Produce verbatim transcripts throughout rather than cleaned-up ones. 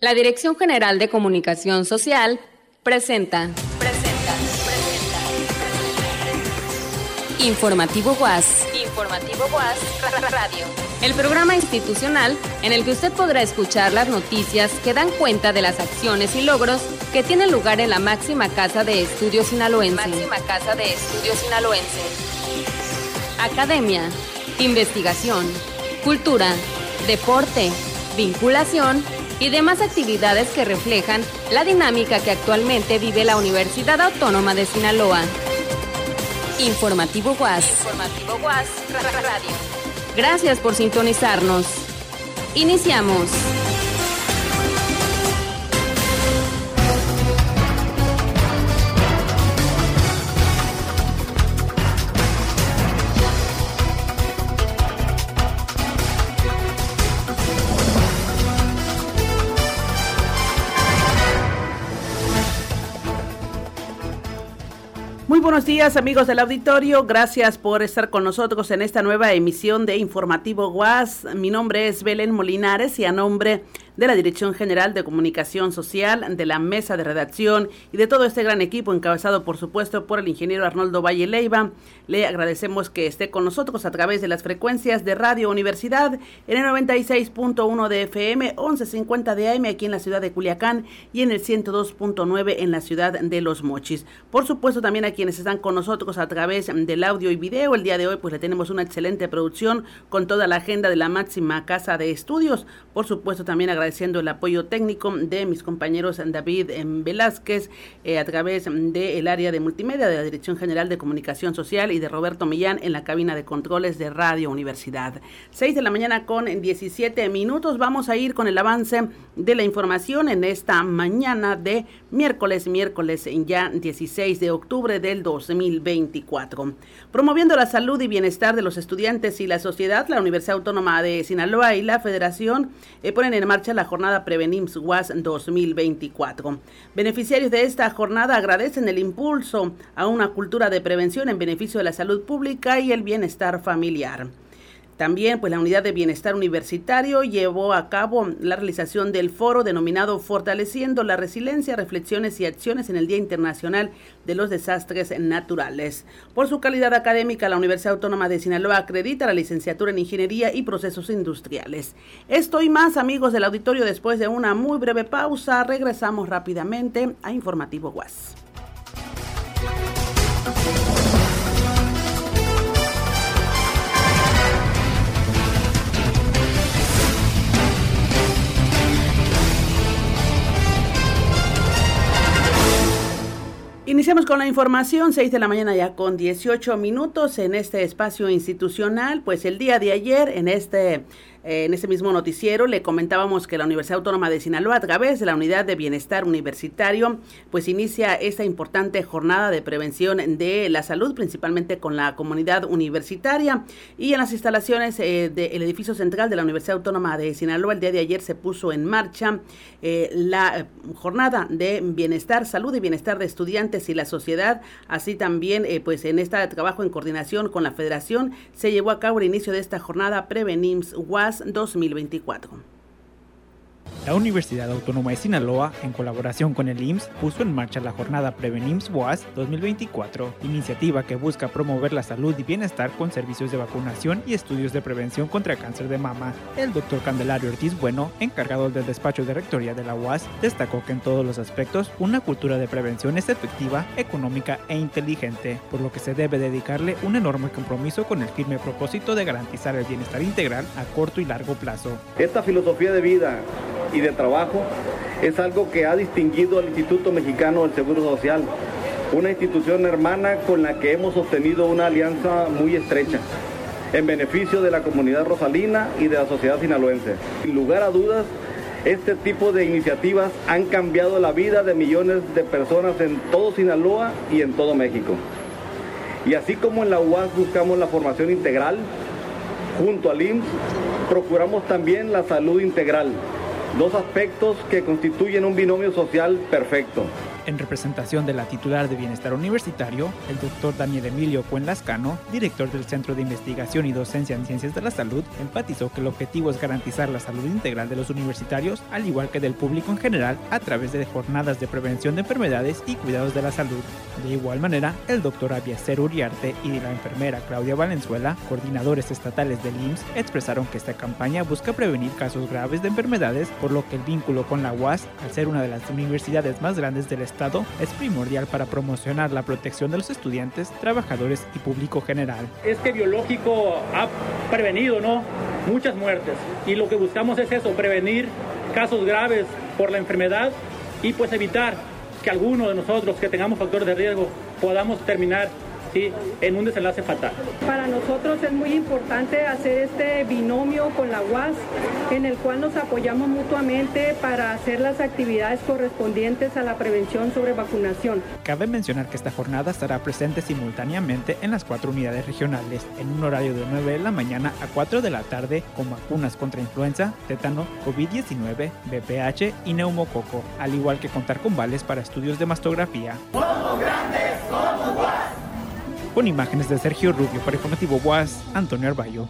La Dirección General de Comunicación Social presenta, presenta, presenta. Informativo U A S. Informativo U A S Radio. El programa institucional en el que usted podrá escuchar las noticias que dan cuenta de las acciones y logros que tienen lugar en la máxima casa de estudios sinaloense. Máxima casa de estudios sinaloense. Academia, investigación, cultura, deporte, vinculación y demás actividades que reflejan la dinámica que actualmente vive la Universidad Autónoma de Sinaloa. Informativo U A S. Informativo U A S Radio. Gracias por sintonizarnos. Iniciamos. Muy buenos días, amigos del auditorio, gracias por estar con nosotros en esta nueva emisión de Informativo U A S. Mi nombre es Belén Molinares y a nombre de la Dirección General de Comunicación Social, de la Mesa de Redacción y de todo este gran equipo encabezado, por supuesto, por el ingeniero Arnoldo Valle Leiva, le agradecemos que esté con nosotros a través de las frecuencias de Radio Universidad en el noventa y seis punto uno de F M, once cincuenta de A M aquí en la ciudad de Culiacán y en el ciento dos punto nueve en la ciudad de Los Mochis. Por supuesto, también a quienes están con nosotros a través del audio y video. El día de hoy pues le tenemos una excelente producción con toda la agenda de la máxima casa de estudios. Por supuesto, también agradeciendo el apoyo técnico de mis compañeros David Velázquez eh, a través del área de multimedia de la Dirección General de Comunicación Social y de Roberto Millán en la cabina de controles de Radio Universidad. seis de la mañana con diecisiete minutos. Vamos a ir con el avance de la información en esta mañana de miércoles, miércoles ya dieciséis de octubre del dos mil veinticuatro. Promoviendo la salud y bienestar de los estudiantes y la sociedad, la Universidad Autónoma de Sinaloa y la Federación eh, ponen en marcha la jornada Prevenims U A S dos mil veinticuatro. Beneficiarios de esta jornada agradecen el impulso a una cultura de prevención en beneficio de la salud pública y el bienestar familiar. También, pues, la Unidad de Bienestar Universitario llevó a cabo la realización del foro denominado Fortaleciendo la Resiliencia, Reflexiones y Acciones en el Día Internacional de los Desastres Naturales. Por su calidad académica, la Universidad Autónoma de Sinaloa acredita la licenciatura en Ingeniería y Procesos Industriales. Esto y más, amigos del auditorio, después de una muy breve pausa, regresamos rápidamente a Informativo U A S. Iniciamos con la información, seis de la mañana ya con dieciocho minutos en este espacio institucional. Pues el día de ayer en este Eh, en ese mismo noticiero le comentábamos que la Universidad Autónoma de Sinaloa, a través de la Unidad de Bienestar Universitario, pues inicia esta importante jornada de prevención de la salud, principalmente con la comunidad universitaria. Y en las instalaciones eh, del edificio central de la Universidad Autónoma de Sinaloa, el día de ayer se puso en marcha eh, la jornada de bienestar, salud y bienestar de estudiantes y la sociedad. Así también, eh, pues en este trabajo en coordinación con la Federación, se llevó a cabo el inicio de esta jornada Prevenims U A S dos mil veinticuatro. La Universidad Autónoma de Sinaloa, en colaboración con el I M S S, puso en marcha la jornada Prevenims U A S dos mil veinticuatro, iniciativa que busca promover la salud y bienestar con servicios de vacunación y estudios de prevención contra cáncer de mama. El doctor Candelario Ortiz Bueno, encargado del despacho de rectoría de la U A S, destacó que en todos los aspectos una cultura de prevención es efectiva, económica e inteligente, por lo que se debe dedicarle un enorme compromiso con el firme propósito de garantizar el bienestar integral a corto y largo plazo. Esta filosofía de vida y de trabajo es algo que ha distinguido al Instituto Mexicano del Seguro Social, una institución hermana con la que hemos sostenido una alianza muy estrecha en beneficio de la comunidad rosalina y de la sociedad sinaloense. Sin lugar a dudas, este tipo de iniciativas han cambiado la vida de millones de personas en todo Sinaloa y en todo México. Y así como en la U A S buscamos la formación integral, junto al I M S S procuramos también la salud integral, dos aspectos que constituyen un binomio social perfecto. En representación de la titular de Bienestar Universitario, el doctor Daniel Emilio Cuen Lascano, director del Centro de Investigación y Docencia en Ciencias de la Salud, enfatizó que el objetivo es garantizar la salud integral de los universitarios, al igual que del público en general, a través de jornadas de prevención de enfermedades y cuidados de la salud. De igual manera, el doctor Abieser Uriarte y la enfermera Claudia Valenzuela, coordinadores estatales del I M S S, expresaron que esta campaña busca prevenir casos graves de enfermedades, por lo que el vínculo con la U A S, al ser una de las universidades más grandes del estado, es primordial para promocionar la protección de los estudiantes, trabajadores y público general. Este biológico ha prevenido, ¿no?, muchas muertes, y lo que buscamos es eso, prevenir casos graves por la enfermedad y pues evitar que alguno de nosotros que tengamos factores de riesgo podamos terminar, ¿sí?, en un desenlace fatal. Para nosotros es muy importante hacer este binomio con la U A S, en el cual nos apoyamos mutuamente para hacer las actividades correspondientes a la prevención sobre vacunación. Cabe mencionar que esta jornada estará presente simultáneamente en las cuatro unidades regionales, en un horario de nueve de la mañana a cuatro de la tarde, con vacunas contra influenza, tétano, COVID diecinueve, V P H y neumococo, al igual que contar con vales para estudios de mastografía. ¡Somos grandes, somos U A S! Con imágenes de Sergio Rubio para Informativo U A S, Antonio Arballo.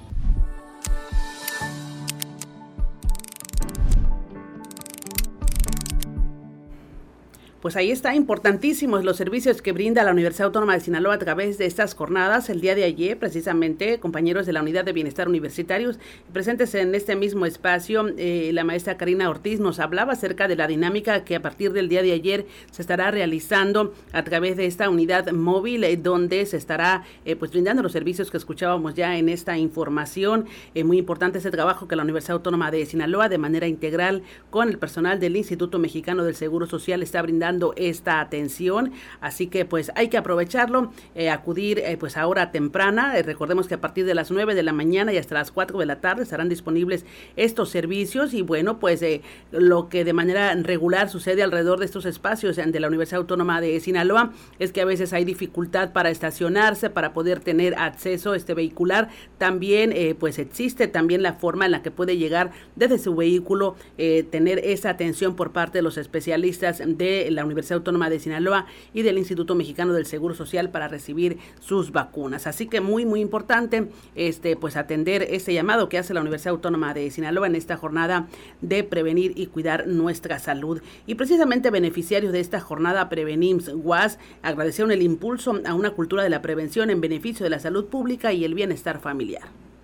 Pues ahí está, importantísimos los servicios que brinda la Universidad Autónoma de Sinaloa a través de estas jornadas. El día de ayer, precisamente, compañeros de la Unidad de Bienestar Universitarios presentes en este mismo espacio, eh, la maestra Karina Ortiz nos hablaba acerca de la dinámica que a partir del día de ayer se estará realizando a través de esta unidad móvil, eh, donde se estará eh, pues brindando los servicios que escuchábamos ya en esta información. Eh, muy importante ese trabajo que la Universidad Autónoma de Sinaloa, de manera integral con el personal del Instituto Mexicano del Seguro Social, está brindando esta atención, así que pues hay que aprovecharlo, eh, acudir eh, pues a hora temprana. Eh, recordemos que a partir de las nueve de la mañana y hasta las cuatro de la tarde estarán disponibles estos servicios, y bueno, pues eh, lo que de manera regular sucede alrededor de estos espacios de la Universidad Autónoma de Sinaloa es que a veces hay dificultad para estacionarse, para poder tener acceso este vehicular. También eh, pues existe también la forma en la que puede llegar desde su vehículo, eh, tener esa atención por parte de los especialistas de la Universidad Autónoma de Sinaloa y del Instituto Mexicano del Seguro Social para recibir sus vacunas. Así que muy, muy importante este pues atender ese llamado que hace la Universidad Autónoma de Sinaloa en esta jornada de prevenir y cuidar nuestra salud. Y precisamente beneficiarios de esta jornada Prevenims U A S agradecieron el impulso a una cultura de la prevención en beneficio de la salud pública y el bienestar familiar.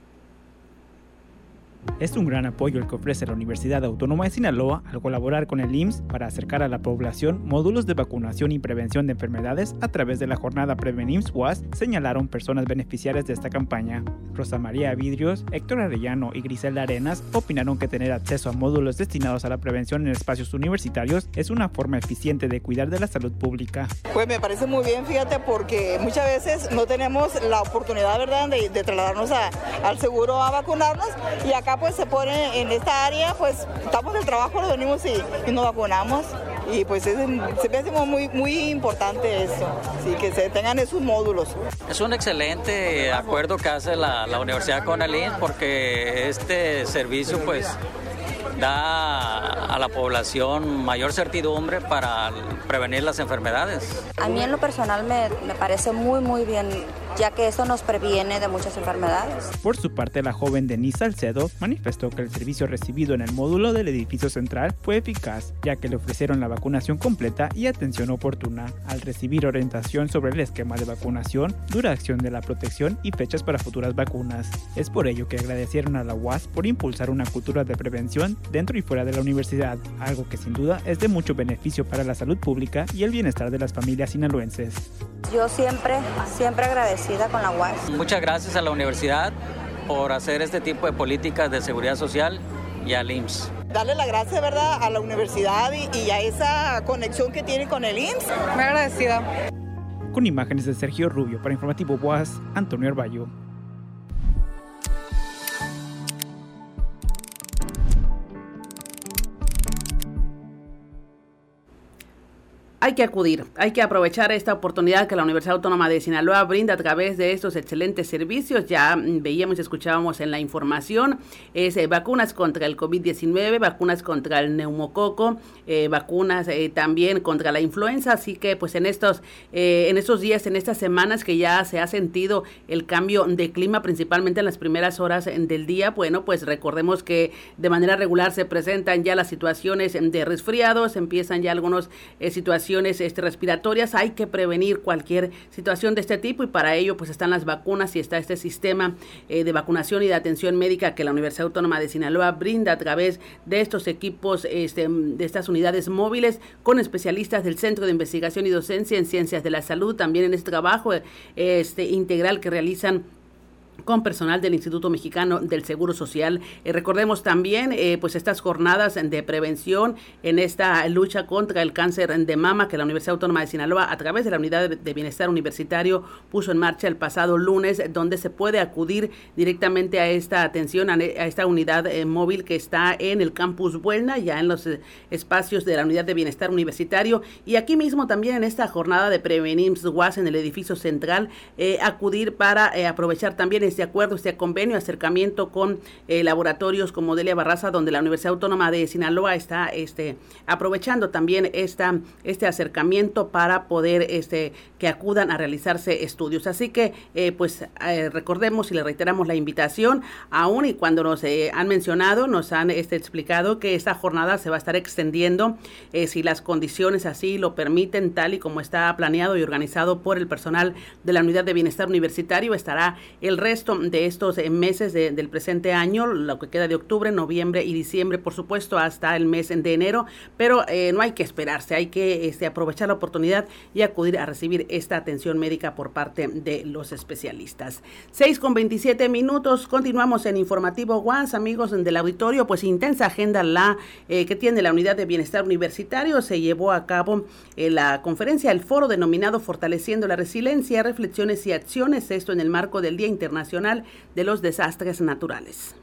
Es un gran apoyo el que ofrece la Universidad Autónoma de Sinaloa al colaborar con el I M S S para acercar a la población módulos de vacunación y prevención de enfermedades a través de la jornada Prevenims U A S, señalaron personas beneficiarias de esta campaña. Rosa María Vidrios, Héctor Arellano y Griselda Arenas opinaron que tener acceso a módulos destinados a la prevención en espacios universitarios es una forma eficiente de cuidar de la salud pública. Pues me parece muy bien, fíjate, porque muchas veces no tenemos la oportunidad, ¿verdad?, de, de trasladarnos a, al seguro a vacunarnos, y acá pues se pone en esta área, pues estamos del trabajo, nos venimos y, y nos vacunamos, y pues es, se me hace muy, muy importante eso, sí, que se tengan esos módulos. Es un excelente acuerdo que hace la, la universidad con el I M S S, porque este servicio pues da a la población mayor certidumbre para prevenir las enfermedades. A mí en lo personal me, me parece muy muy bien, ya que eso nos previene de muchas enfermedades. Por su parte, la joven Denise Salcedo manifestó que el servicio recibido en el módulo del edificio central fue eficaz, ya que le ofrecieron la vacunación completa y atención oportuna, al recibir orientación sobre el esquema de vacunación, duración de la protección y fechas para futuras vacunas. Es por ello que agradecieron a la U A S por impulsar una cultura de prevención dentro y fuera de la universidad, algo que sin duda es de mucho beneficio para la salud pública y el bienestar de las familias sinaloenses. Yo siempre, siempre agradecida con la U A S. Muchas gracias a la universidad por hacer este tipo de políticas de seguridad social y al I M S S. Darle la gracia, ¿verdad?, a la universidad y, y a esa conexión que tiene con el I M S S. Muy agradecida. Con imágenes de Sergio Rubio para Informativo U A S, Antonio Arballo. hay que acudir, hay que aprovechar esta oportunidad que la Universidad Autónoma de Sinaloa brinda a través de estos excelentes servicios. Ya veíamos y escuchábamos en la información, es eh, vacunas contra el COVID diecinueve, vacunas contra el neumococo, eh, vacunas eh, también contra la influenza, así que pues en estos, eh, en estos días, en estas semanas que ya se ha sentido el cambio de clima, principalmente en las primeras horas del día, bueno, pues recordemos que de manera regular se presentan ya las situaciones de resfriados, empiezan ya algunas eh, situaciones Este, respiratorias, hay que prevenir cualquier situación de este tipo y para ello pues están las vacunas y está este sistema eh, de vacunación y de atención médica que la Universidad Autónoma de Sinaloa brinda a través de estos equipos, este, de estas unidades móviles con especialistas del Centro de Investigación y Docencia en Ciencias de la Salud, también en este trabajo este, integral que realizan con personal del Instituto Mexicano del Seguro Social. Eh, recordemos también eh, pues estas jornadas de prevención en esta lucha contra el cáncer de mama que la Universidad Autónoma de Sinaloa a través de la Unidad de Bienestar Universitario puso en marcha el pasado lunes, donde se puede acudir directamente a esta atención, a, a esta unidad eh, móvil que está en el Campus Buelna, ya en los eh, espacios de la Unidad de Bienestar Universitario, y aquí mismo también en esta jornada de Prevenims U A S en el edificio central, eh, acudir para eh, aprovechar también este acuerdo, este convenio, acercamiento con eh, laboratorios como Delia Barraza, donde la Universidad Autónoma de Sinaloa está este, aprovechando también esta, este acercamiento para poder este, que acudan a realizarse estudios. Así que, eh, pues, eh, recordemos y le reiteramos la invitación, aún y cuando nos eh, han mencionado, nos han este, explicado que esta jornada se va a estar extendiendo, eh, si las condiciones así lo permiten, tal y como está planeado y organizado por el personal de la Unidad de Bienestar Universitario, estará el resto de estos meses de, del presente año, lo que queda de octubre, noviembre y diciembre, por supuesto, hasta el mes de enero, pero eh, no hay que esperarse, hay que este, aprovechar la oportunidad y acudir a recibir esta atención médica por parte de los especialistas. seis con veintisiete minutos, continuamos en Informativo U A S, amigos del auditorio, pues intensa agenda la eh, que tiene la Unidad de Bienestar Universitario. Se llevó a cabo eh, la conferencia, el foro denominado Fortaleciendo la Resiliencia, Reflexiones y Acciones, esto en el marco del Día Internacional de los Desastres Naturales.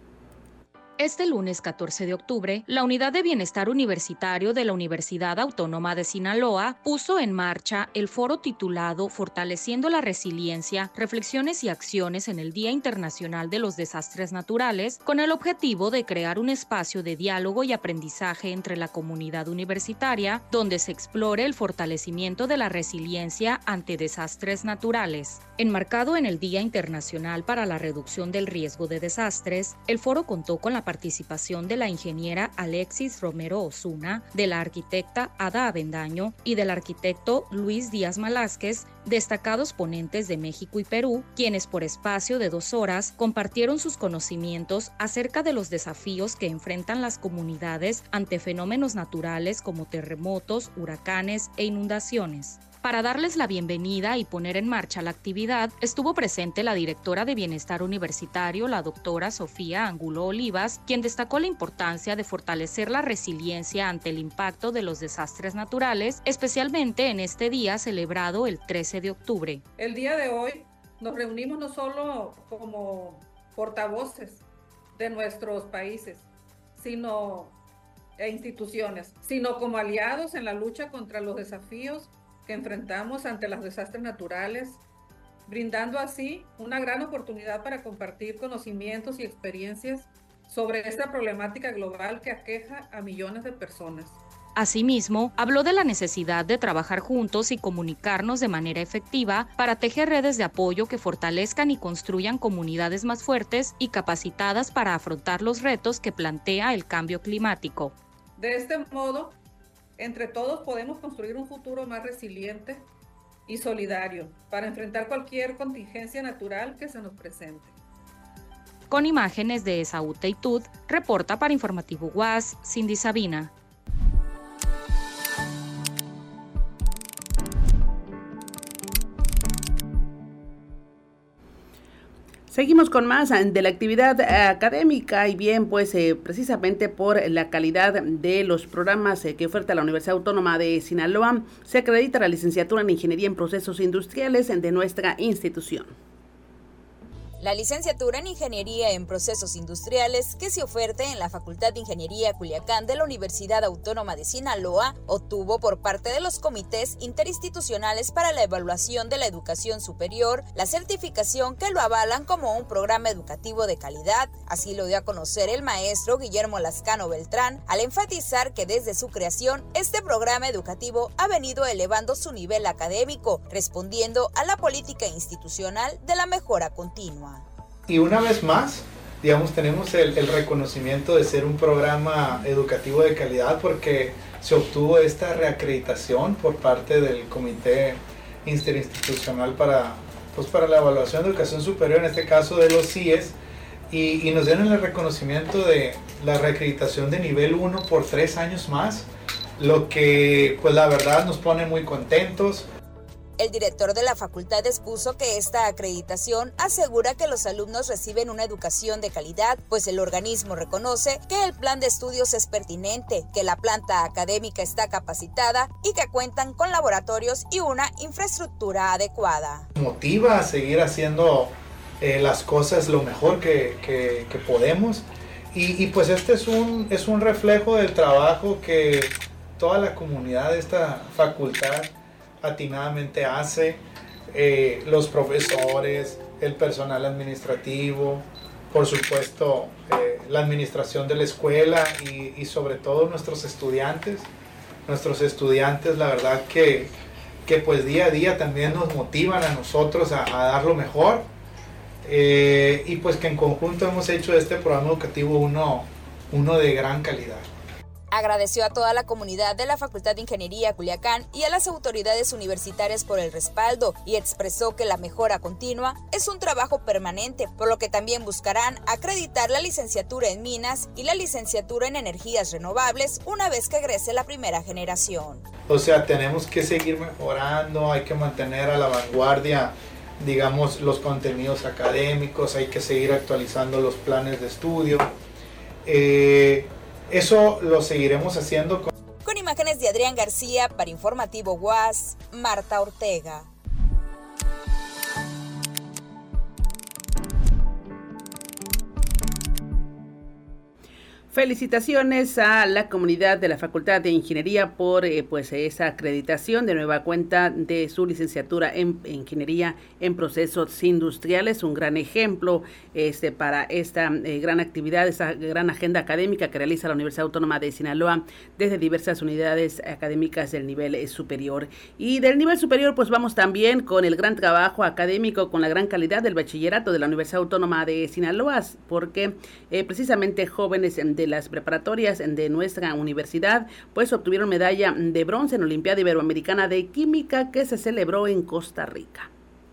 Este lunes catorce de octubre, la Unidad de Bienestar Universitario de la Universidad Autónoma de Sinaloa puso en marcha el foro titulado Fortaleciendo la Resiliencia, Reflexiones y Acciones en el Día Internacional de los Desastres Naturales, con el objetivo de crear un espacio de diálogo y aprendizaje entre la comunidad universitaria, donde se explore el fortalecimiento de la resiliencia ante desastres naturales. Enmarcado en el Día Internacional para la Reducción del Riesgo de Desastres, el foro contó con la participación de la ingeniera Alexis Romero Osuna, de la arquitecta Ada Avendaño y del arquitecto Luis Díaz Malásquez, destacados ponentes de México y Perú, quienes por espacio de dos horas compartieron sus conocimientos acerca de los desafíos que enfrentan las comunidades ante fenómenos naturales como terremotos, huracanes e inundaciones. Para darles la bienvenida y poner en marcha la actividad, estuvo presente la directora de Bienestar Universitario, la doctora Sofía Angulo Olivas, quien destacó la importancia de fortalecer la resiliencia ante el impacto de los desastres naturales, especialmente en este día celebrado el trece de octubre. El día de hoy nos reunimos no solo como portavoces de nuestros países, sino e instituciones, sino como aliados en la lucha contra los desafíos que enfrentamos ante los desastres naturales, brindando así una gran oportunidad para compartir conocimientos y experiencias sobre esta problemática global que aqueja a millones de personas. Asimismo, habló de la necesidad de trabajar juntos y comunicarnos de manera efectiva para tejer redes de apoyo que fortalezcan y construyan comunidades más fuertes y capacitadas para afrontar los retos que plantea el cambio climático. De este modo, entre todos podemos construir un futuro más resiliente y solidario para enfrentar cualquier contingencia natural que se nos presente. Con imágenes de Esaú Teitud, reporta para Informativo U A S, Cindy Sabina. Seguimos con más de la actividad académica y bien, pues eh, precisamente por la calidad de los programas eh, que oferta la Universidad Autónoma de Sinaloa, se acredita la licenciatura en Ingeniería en Procesos Industriales de nuestra institución. La licenciatura en Ingeniería en Procesos Industriales que se ofrece en la Facultad de Ingeniería Culiacán de la Universidad Autónoma de Sinaloa obtuvo por parte de los comités interinstitucionales para la evaluación de la educación superior la certificación que lo avalan como un programa educativo de calidad. Así lo dio a conocer el maestro Guillermo Lascano Beltrán al enfatizar que desde su creación este programa educativo ha venido elevando su nivel académico, respondiendo a la política institucional de la mejora continua. Y una vez más, digamos, tenemos el, el reconocimiento de ser un programa educativo de calidad porque se obtuvo esta reacreditación por parte del Comité Interinstitucional para, pues, para la Evaluación de Educación Superior, en este caso de los C I E S, y, y nos dieron el reconocimiento de la reacreditación de nivel uno por tres años más, lo que pues la verdad nos pone muy contentos. El director de la facultad expuso que esta acreditación asegura que los alumnos reciben una educación de calidad, pues el organismo reconoce que el plan de estudios es pertinente, que la planta académica está capacitada y que cuentan con laboratorios y una infraestructura adecuada. Motiva a seguir haciendo eh, las cosas lo mejor que, que, que podemos y, y pues este es un, es un reflejo del trabajo que toda la comunidad de esta facultad atinadamente hace, eh, los profesores, el personal administrativo, por supuesto eh, la administración de la escuela y, y sobre todo nuestros estudiantes. Nuestros estudiantes la verdad que, que pues día a día también nos motivan a nosotros a, a dar lo mejor eh, y pues que en conjunto hemos hecho este programa educativo uno, uno de gran calidad. Agradeció a toda la comunidad de la Facultad de Ingeniería Culiacán y a las autoridades universitarias por el respaldo y expresó que la mejora continua es un trabajo permanente, por lo que también buscarán acreditar la licenciatura en minas y la licenciatura en energías renovables una vez que egrese la primera generación. O sea, tenemos que seguir mejorando, hay que mantener a la vanguardia, digamos, los contenidos académicos, hay que seguir actualizando los planes de estudio. Eh, Eso lo seguiremos haciendo. Con... con imágenes de Adrián García, para Informativo U A S, Marta Ortega. Felicitaciones a la comunidad de la Facultad de Ingeniería por eh, pues esa acreditación de nueva cuenta de su licenciatura en, en Ingeniería en Procesos Industriales, un gran ejemplo este para esta eh, gran actividad, esa gran agenda académica que realiza la Universidad Autónoma de Sinaloa desde diversas unidades académicas del nivel eh, superior. Y del nivel superior pues vamos también con el gran trabajo académico, con la gran calidad del bachillerato de la Universidad Autónoma de Sinaloa, porque eh, precisamente jóvenes de de las preparatorias de nuestra universidad, pues obtuvieron medalla de bronce en la Olimpiada Iberoamericana de Química que se celebró en Costa Rica.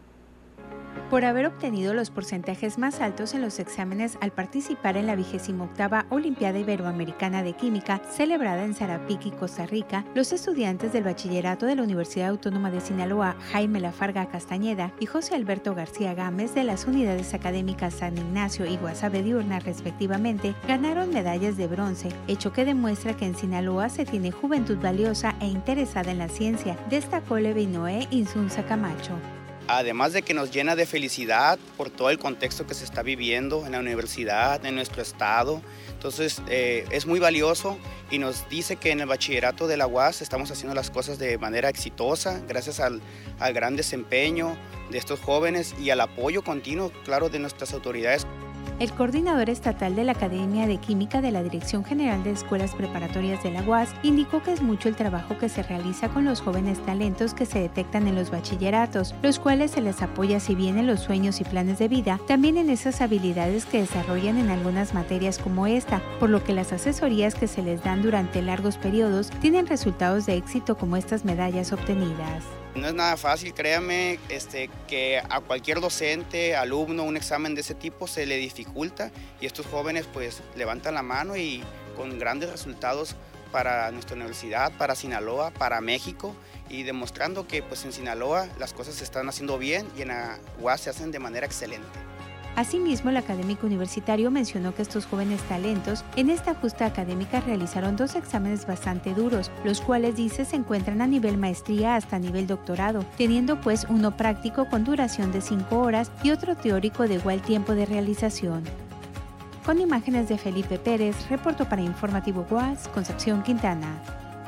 Por haber obtenido los porcentajes más altos en los exámenes al participar en la vigésima octava Olimpiada Iberoamericana de Química, celebrada en Sarapiquí, Costa Rica, los estudiantes del bachillerato de la Universidad Autónoma de Sinaloa, Jaime Lafarga Castañeda y José Alberto García Gámez de las unidades académicas San Ignacio y Guasave Diurna, respectivamente, ganaron medallas de bronce, hecho que demuestra que en Sinaloa se tiene juventud valiosa e interesada en la ciencia, destacó Levi Noé Insunza Camacho. Además de que nos llena de felicidad por todo el contexto que se está viviendo en la universidad, en nuestro estado. Entonces eh, es muy valioso y nos dice que en el bachillerato de la U A S estamos haciendo las cosas de manera exitosa gracias al, al gran desempeño de estos jóvenes y al apoyo continuo, claro, de nuestras autoridades. El coordinador estatal de la Academia de Química de la Dirección General de Escuelas Preparatorias de la U A S indicó que es mucho el trabajo que se realiza con los jóvenes talentos que se detectan en los bachilleratos, los cuales se les apoya si bien en los sueños y planes de vida, también en esas habilidades que desarrollan en algunas materias como esta, por lo que las asesorías que se les dan durante largos periodos tienen resultados de éxito como estas medallas obtenidas. No es nada fácil, créame, este, que a cualquier docente, alumno, un examen de ese tipo se le dificulta y estos jóvenes pues levantan la mano y con grandes resultados para nuestra universidad, para Sinaloa, para México y demostrando que pues en Sinaloa las cosas se están haciendo bien y en la U A S se hacen de manera excelente. Asimismo, el académico universitario mencionó que estos jóvenes talentos en esta justa académica realizaron dos exámenes bastante duros, los cuales dice se encuentran a nivel maestría hasta nivel doctorado, teniendo pues uno práctico con duración de cinco horas y otro teórico de igual tiempo de realización. Con imágenes de Felipe Pérez, reportó para Informativo U A S, Concepción Quintana.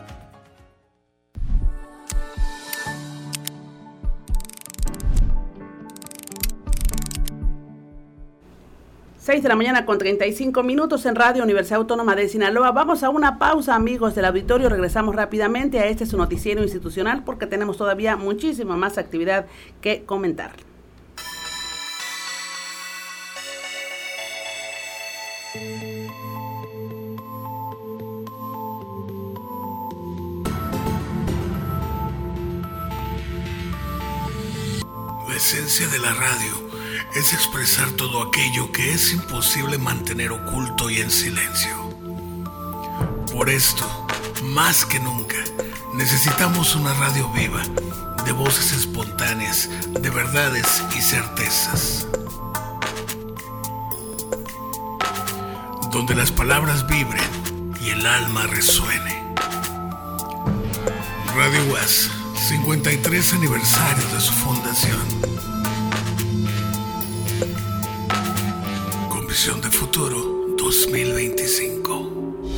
seis de la mañana con treinta y cinco minutos en Radio Universidad Autónoma de Sinaloa. Vamos a una pausa, amigos del auditorio. Regresamos rápidamente a este su noticiero institucional porque tenemos todavía muchísima más actividad que comentar. La esencia de la radio es expresar todo aquello que es imposible mantener oculto y en silencio. Por esto, más que nunca, necesitamos una radio viva, de voces espontáneas, de verdades y certezas. Donde las palabras vibren y el alma resuene. Radio U A S, cincuenta y tres aniversario de su fundación. Visión de futuro dos mil veinticinco.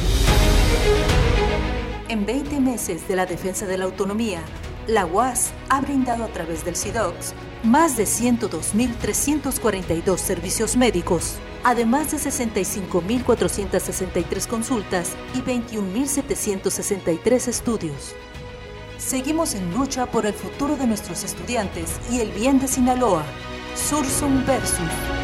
En veinte meses de la defensa de la autonomía, la U A S ha brindado a través del SIDOCS más de ciento dos mil trescientos cuarenta y dos servicios médicos, además de sesenta y cinco mil cuatrocientas sesenta y tres consultas y veintiún mil setecientos sesenta y tres estudios. Seguimos en lucha por el futuro de nuestros estudiantes y el bien de Sinaloa. Sursum Versus.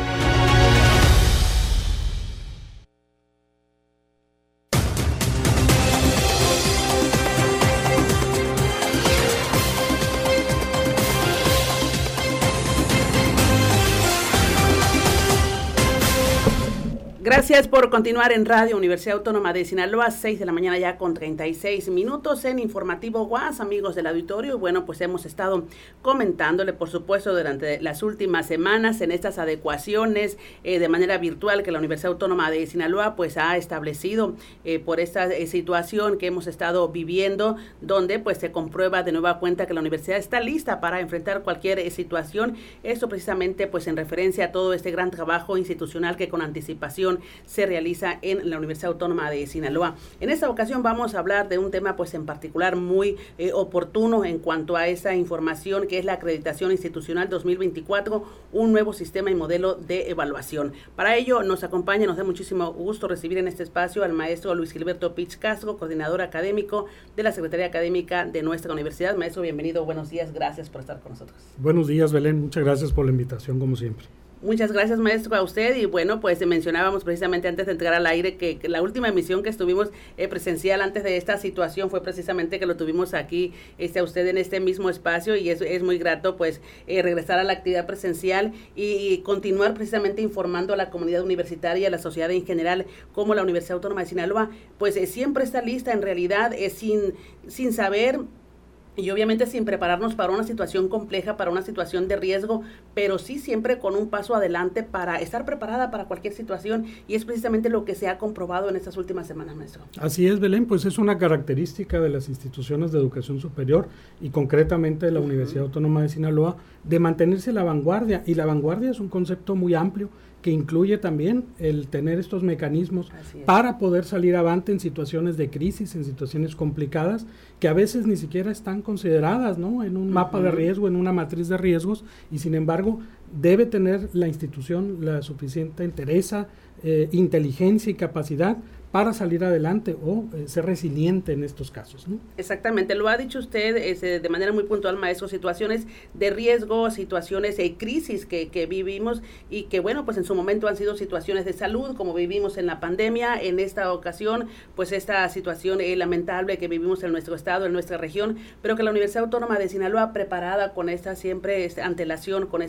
Gracias por continuar en Radio Universidad Autónoma de Sinaloa, seis de la mañana ya con treinta y seis minutos en Informativo U A S, amigos del auditorio. Bueno, pues hemos estado comentándole, por supuesto, durante las últimas semanas en estas adecuaciones eh, de manera virtual que la Universidad Autónoma de Sinaloa pues ha establecido eh, por esta eh, situación que hemos estado viviendo, donde pues se comprueba de nueva cuenta que la universidad está lista para enfrentar cualquier eh, situación. Esto precisamente pues en referencia a todo este gran trabajo institucional que con anticipación se realiza en la Universidad Autónoma de Sinaloa. En esta ocasión vamos a hablar de un tema pues en particular muy eh, oportuno en cuanto a esa información que es la acreditación institucional dos mil veinticuatro, un nuevo sistema y modelo de evaluación. Para ello nos acompaña, nos da muchísimo gusto recibir en este espacio al maestro Luis Gilberto Pich Castro, coordinador académico de la Secretaría Académica de nuestra universidad. Maestro, bienvenido, buenos días, gracias por estar con nosotros. Buenos días, Belén, muchas gracias por la invitación como siempre. Muchas gracias, maestro, a usted. Y bueno, pues mencionábamos precisamente antes de entrar al aire que, que la última emisión que estuvimos eh, presencial antes de esta situación fue precisamente que lo tuvimos aquí este, a usted en este mismo espacio, y es, es muy grato pues eh, regresar a la actividad presencial y, y continuar precisamente informando a la comunidad universitaria y a la sociedad en general cómo la Universidad Autónoma de Sinaloa pues eh, siempre está lista en realidad eh, sin, sin saber y obviamente sin prepararnos para una situación compleja, para una situación de riesgo, pero sí siempre con un paso adelante para estar preparada para cualquier situación, y es precisamente lo que se ha comprobado en estas últimas semanas, maestro. Así es, Belén, pues es una característica de las instituciones de educación superior y concretamente de la uh-huh. Universidad Autónoma de Sinaloa, de mantenerse a la vanguardia, y la vanguardia es un concepto muy amplio que incluye también el tener estos mecanismos para poder salir avante en situaciones de crisis, en situaciones complicadas, que a veces ni siquiera están consideradas, ¿no?, en un uh-huh. mapa de riesgo, en una matriz de riesgos, y sin embargo debe tener la institución la suficiente entereza, eh, inteligencia y capacidad para salir adelante o eh, ser resiliente en estos casos, ¿no? Exactamente, lo ha dicho usted es, eh, de manera muy puntual, maestro, situaciones de riesgo, situaciones de crisis que, que vivimos y que, bueno, pues en su momento han sido situaciones de salud, como vivimos en la pandemia. En esta ocasión, pues esta situación eh, lamentable que vivimos en nuestro estado, en nuestra región, pero que la Universidad Autónoma de Sinaloa, preparada con esta siempre esta antelación, con este gran trabajo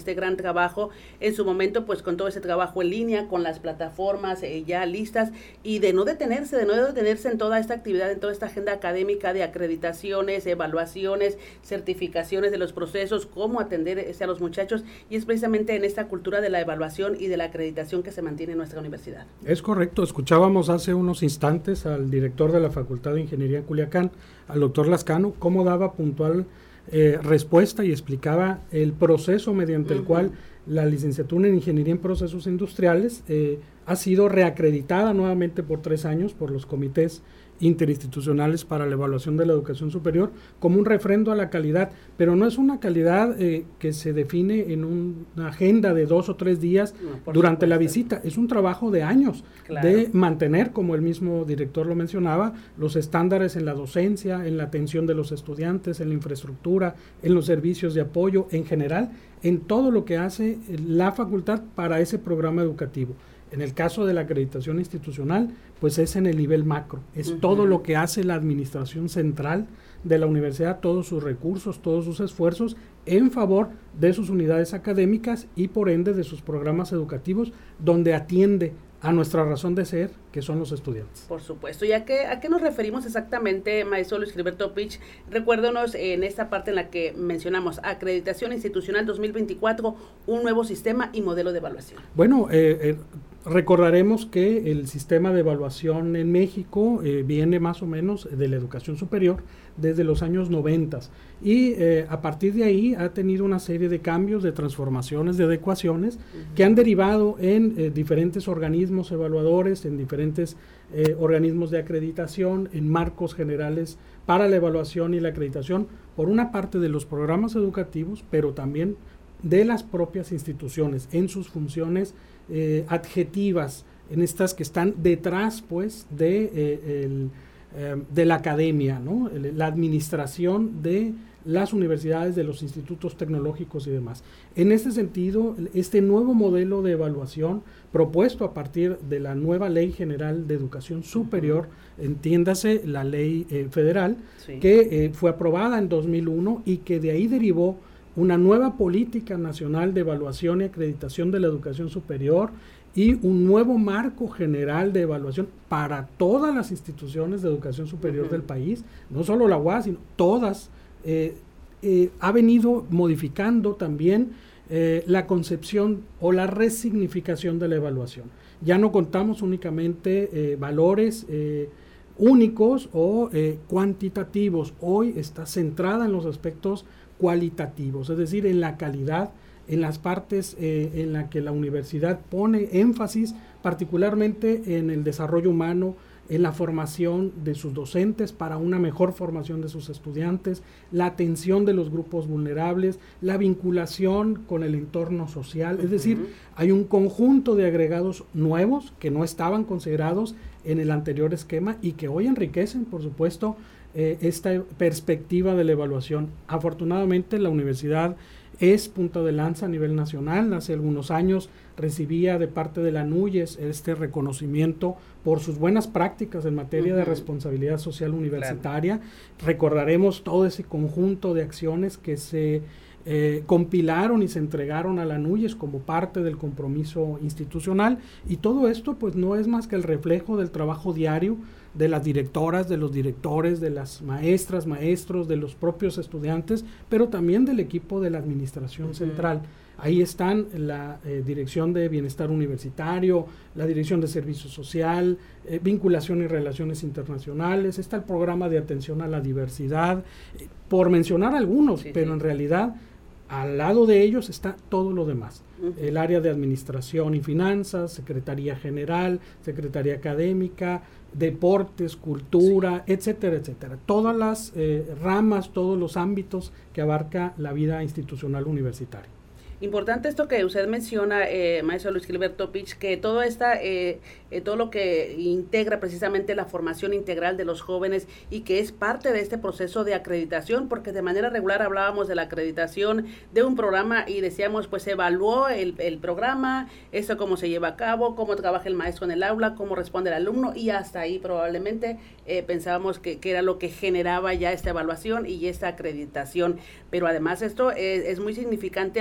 trabajo en su momento, pues con todo ese trabajo en línea, con las plataformas eh, ya listas, y de no detenerse, de no detenerse en toda esta actividad, en toda esta agenda académica de acreditaciones, evaluaciones, certificaciones de los procesos, cómo atender ese a los muchachos, y es precisamente en esta cultura de la evaluación y de la acreditación que se mantiene en nuestra universidad. Es correcto, escuchábamos hace unos instantes al director de la Facultad de Ingeniería en Culiacán, al doctor Lascano, cómo daba puntual eh, respuesta y explicaba el proceso mediante uh-huh. el cual la licenciatura en Ingeniería en Procesos Industriales eh, ha sido reacreditada nuevamente por tres años por los comités interinstitucionales para la evaluación de la educación superior como un refrendo a la calidad, pero no es una calidad eh, que se define en un, una agenda de dos o tres días no, durante supuesto. la visita, es un trabajo de años, claro. de mantener, como el mismo director lo mencionaba, los estándares en la docencia, en la atención de los estudiantes, en la infraestructura, en los servicios de apoyo, en general, en todo lo que hace la facultad para ese programa educativo. En el caso de la acreditación institucional, pues es en el nivel macro, es uh-huh. todo lo que hace la administración central de la universidad, todos sus recursos, todos sus esfuerzos en favor de sus unidades académicas y por ende de sus programas educativos, donde atiende a nuestra razón de ser, que son los estudiantes. Por supuesto. ¿Y a qué, a qué nos referimos exactamente, maestro Luis Gilberto Pich? Recuérdenos en esta parte en la que mencionamos acreditación institucional dos mil veinticuatro, un nuevo sistema y modelo de evaluación. Bueno, eh, eh, recordaremos que el sistema de evaluación en México eh, viene más o menos de la educación superior desde los años noventas y eh, a partir de ahí ha tenido una serie de cambios, de transformaciones, de adecuaciones uh-huh. que han derivado en eh, diferentes organismos evaluadores, en diferentes eh, organismos de acreditación, en marcos generales para la evaluación y la acreditación, por una parte de los programas educativos, pero también de las propias instituciones en sus funciones eh, adjetivas, en estas que están detrás pues de, eh, el, eh, de la academia, ¿no? El, la administración de las universidades, de los institutos tecnológicos y demás. En este sentido, este nuevo modelo de evaluación propuesto a partir de la nueva Ley General de Educación Superior, uh-huh. entiéndase la ley eh, federal, sí. que eh, fue aprobada en dos mil uno y que de ahí derivó una nueva política nacional de evaluación y acreditación de la educación superior y un nuevo marco general de evaluación para todas las instituciones de educación superior uh-huh. del país, no solo la U A S, sino todas, eh, eh, ha venido modificando también eh, la concepción o la resignificación de la evaluación. Ya no contamos únicamente eh, valores eh, únicos o eh, cuantitativos, hoy está centrada en los aspectos cualitativos, es decir, en la calidad, en las partes eh, en la que la universidad pone énfasis, particularmente en el desarrollo humano, en la formación de sus docentes para una mejor formación de sus estudiantes, la atención de los grupos vulnerables, la vinculación con el entorno social, es decir, uh-huh. hay un conjunto de agregados nuevos que no estaban considerados en el anterior esquema y que hoy enriquecen, por supuesto, Eh, esta perspectiva de la evaluación. Afortunadamente la universidad es punta de lanza a nivel nacional. Hace algunos años recibía de parte de la NUYES este reconocimiento por sus buenas prácticas en materia uh-huh. de responsabilidad social universitaria. Claro. Recordaremos todo ese conjunto de acciones que se eh, compilaron y se entregaron a la NUYES como parte del compromiso institucional, y todo esto pues no es más que el reflejo del trabajo diario de las directoras, de los directores, de las maestras, maestros, de los propios estudiantes, pero también del equipo de la administración uh-huh. central. Ahí están la eh, Dirección de Bienestar Universitario, la Dirección de Servicio Social, eh, Vinculación y Relaciones Internacionales, está el Programa de Atención a la Diversidad, eh, por mencionar algunos, sí, pero sí. en realidad al lado de ellos está todo lo demás. Uh-huh. El área de Administración y Finanzas, Secretaría General, Secretaría Académica, Deportes, Cultura, sí. etcétera, etcétera. Todas las eh, ramas, todos los ámbitos que abarca la vida institucional universitaria. Importante esto que usted menciona, eh, maestro Luis Gilberto Pich, que todo esta, eh, eh, todo lo que integra precisamente la formación integral de los jóvenes y que es parte de este proceso de acreditación, porque de manera regular hablábamos de la acreditación de un programa y decíamos, pues se evaluó el, el programa, eso cómo se lleva a cabo, cómo trabaja el maestro en el aula, cómo responde el alumno, y hasta ahí probablemente eh, pensábamos que, que era lo que generaba ya esta evaluación y esta acreditación. Pero además esto es, es muy significante el reto, porque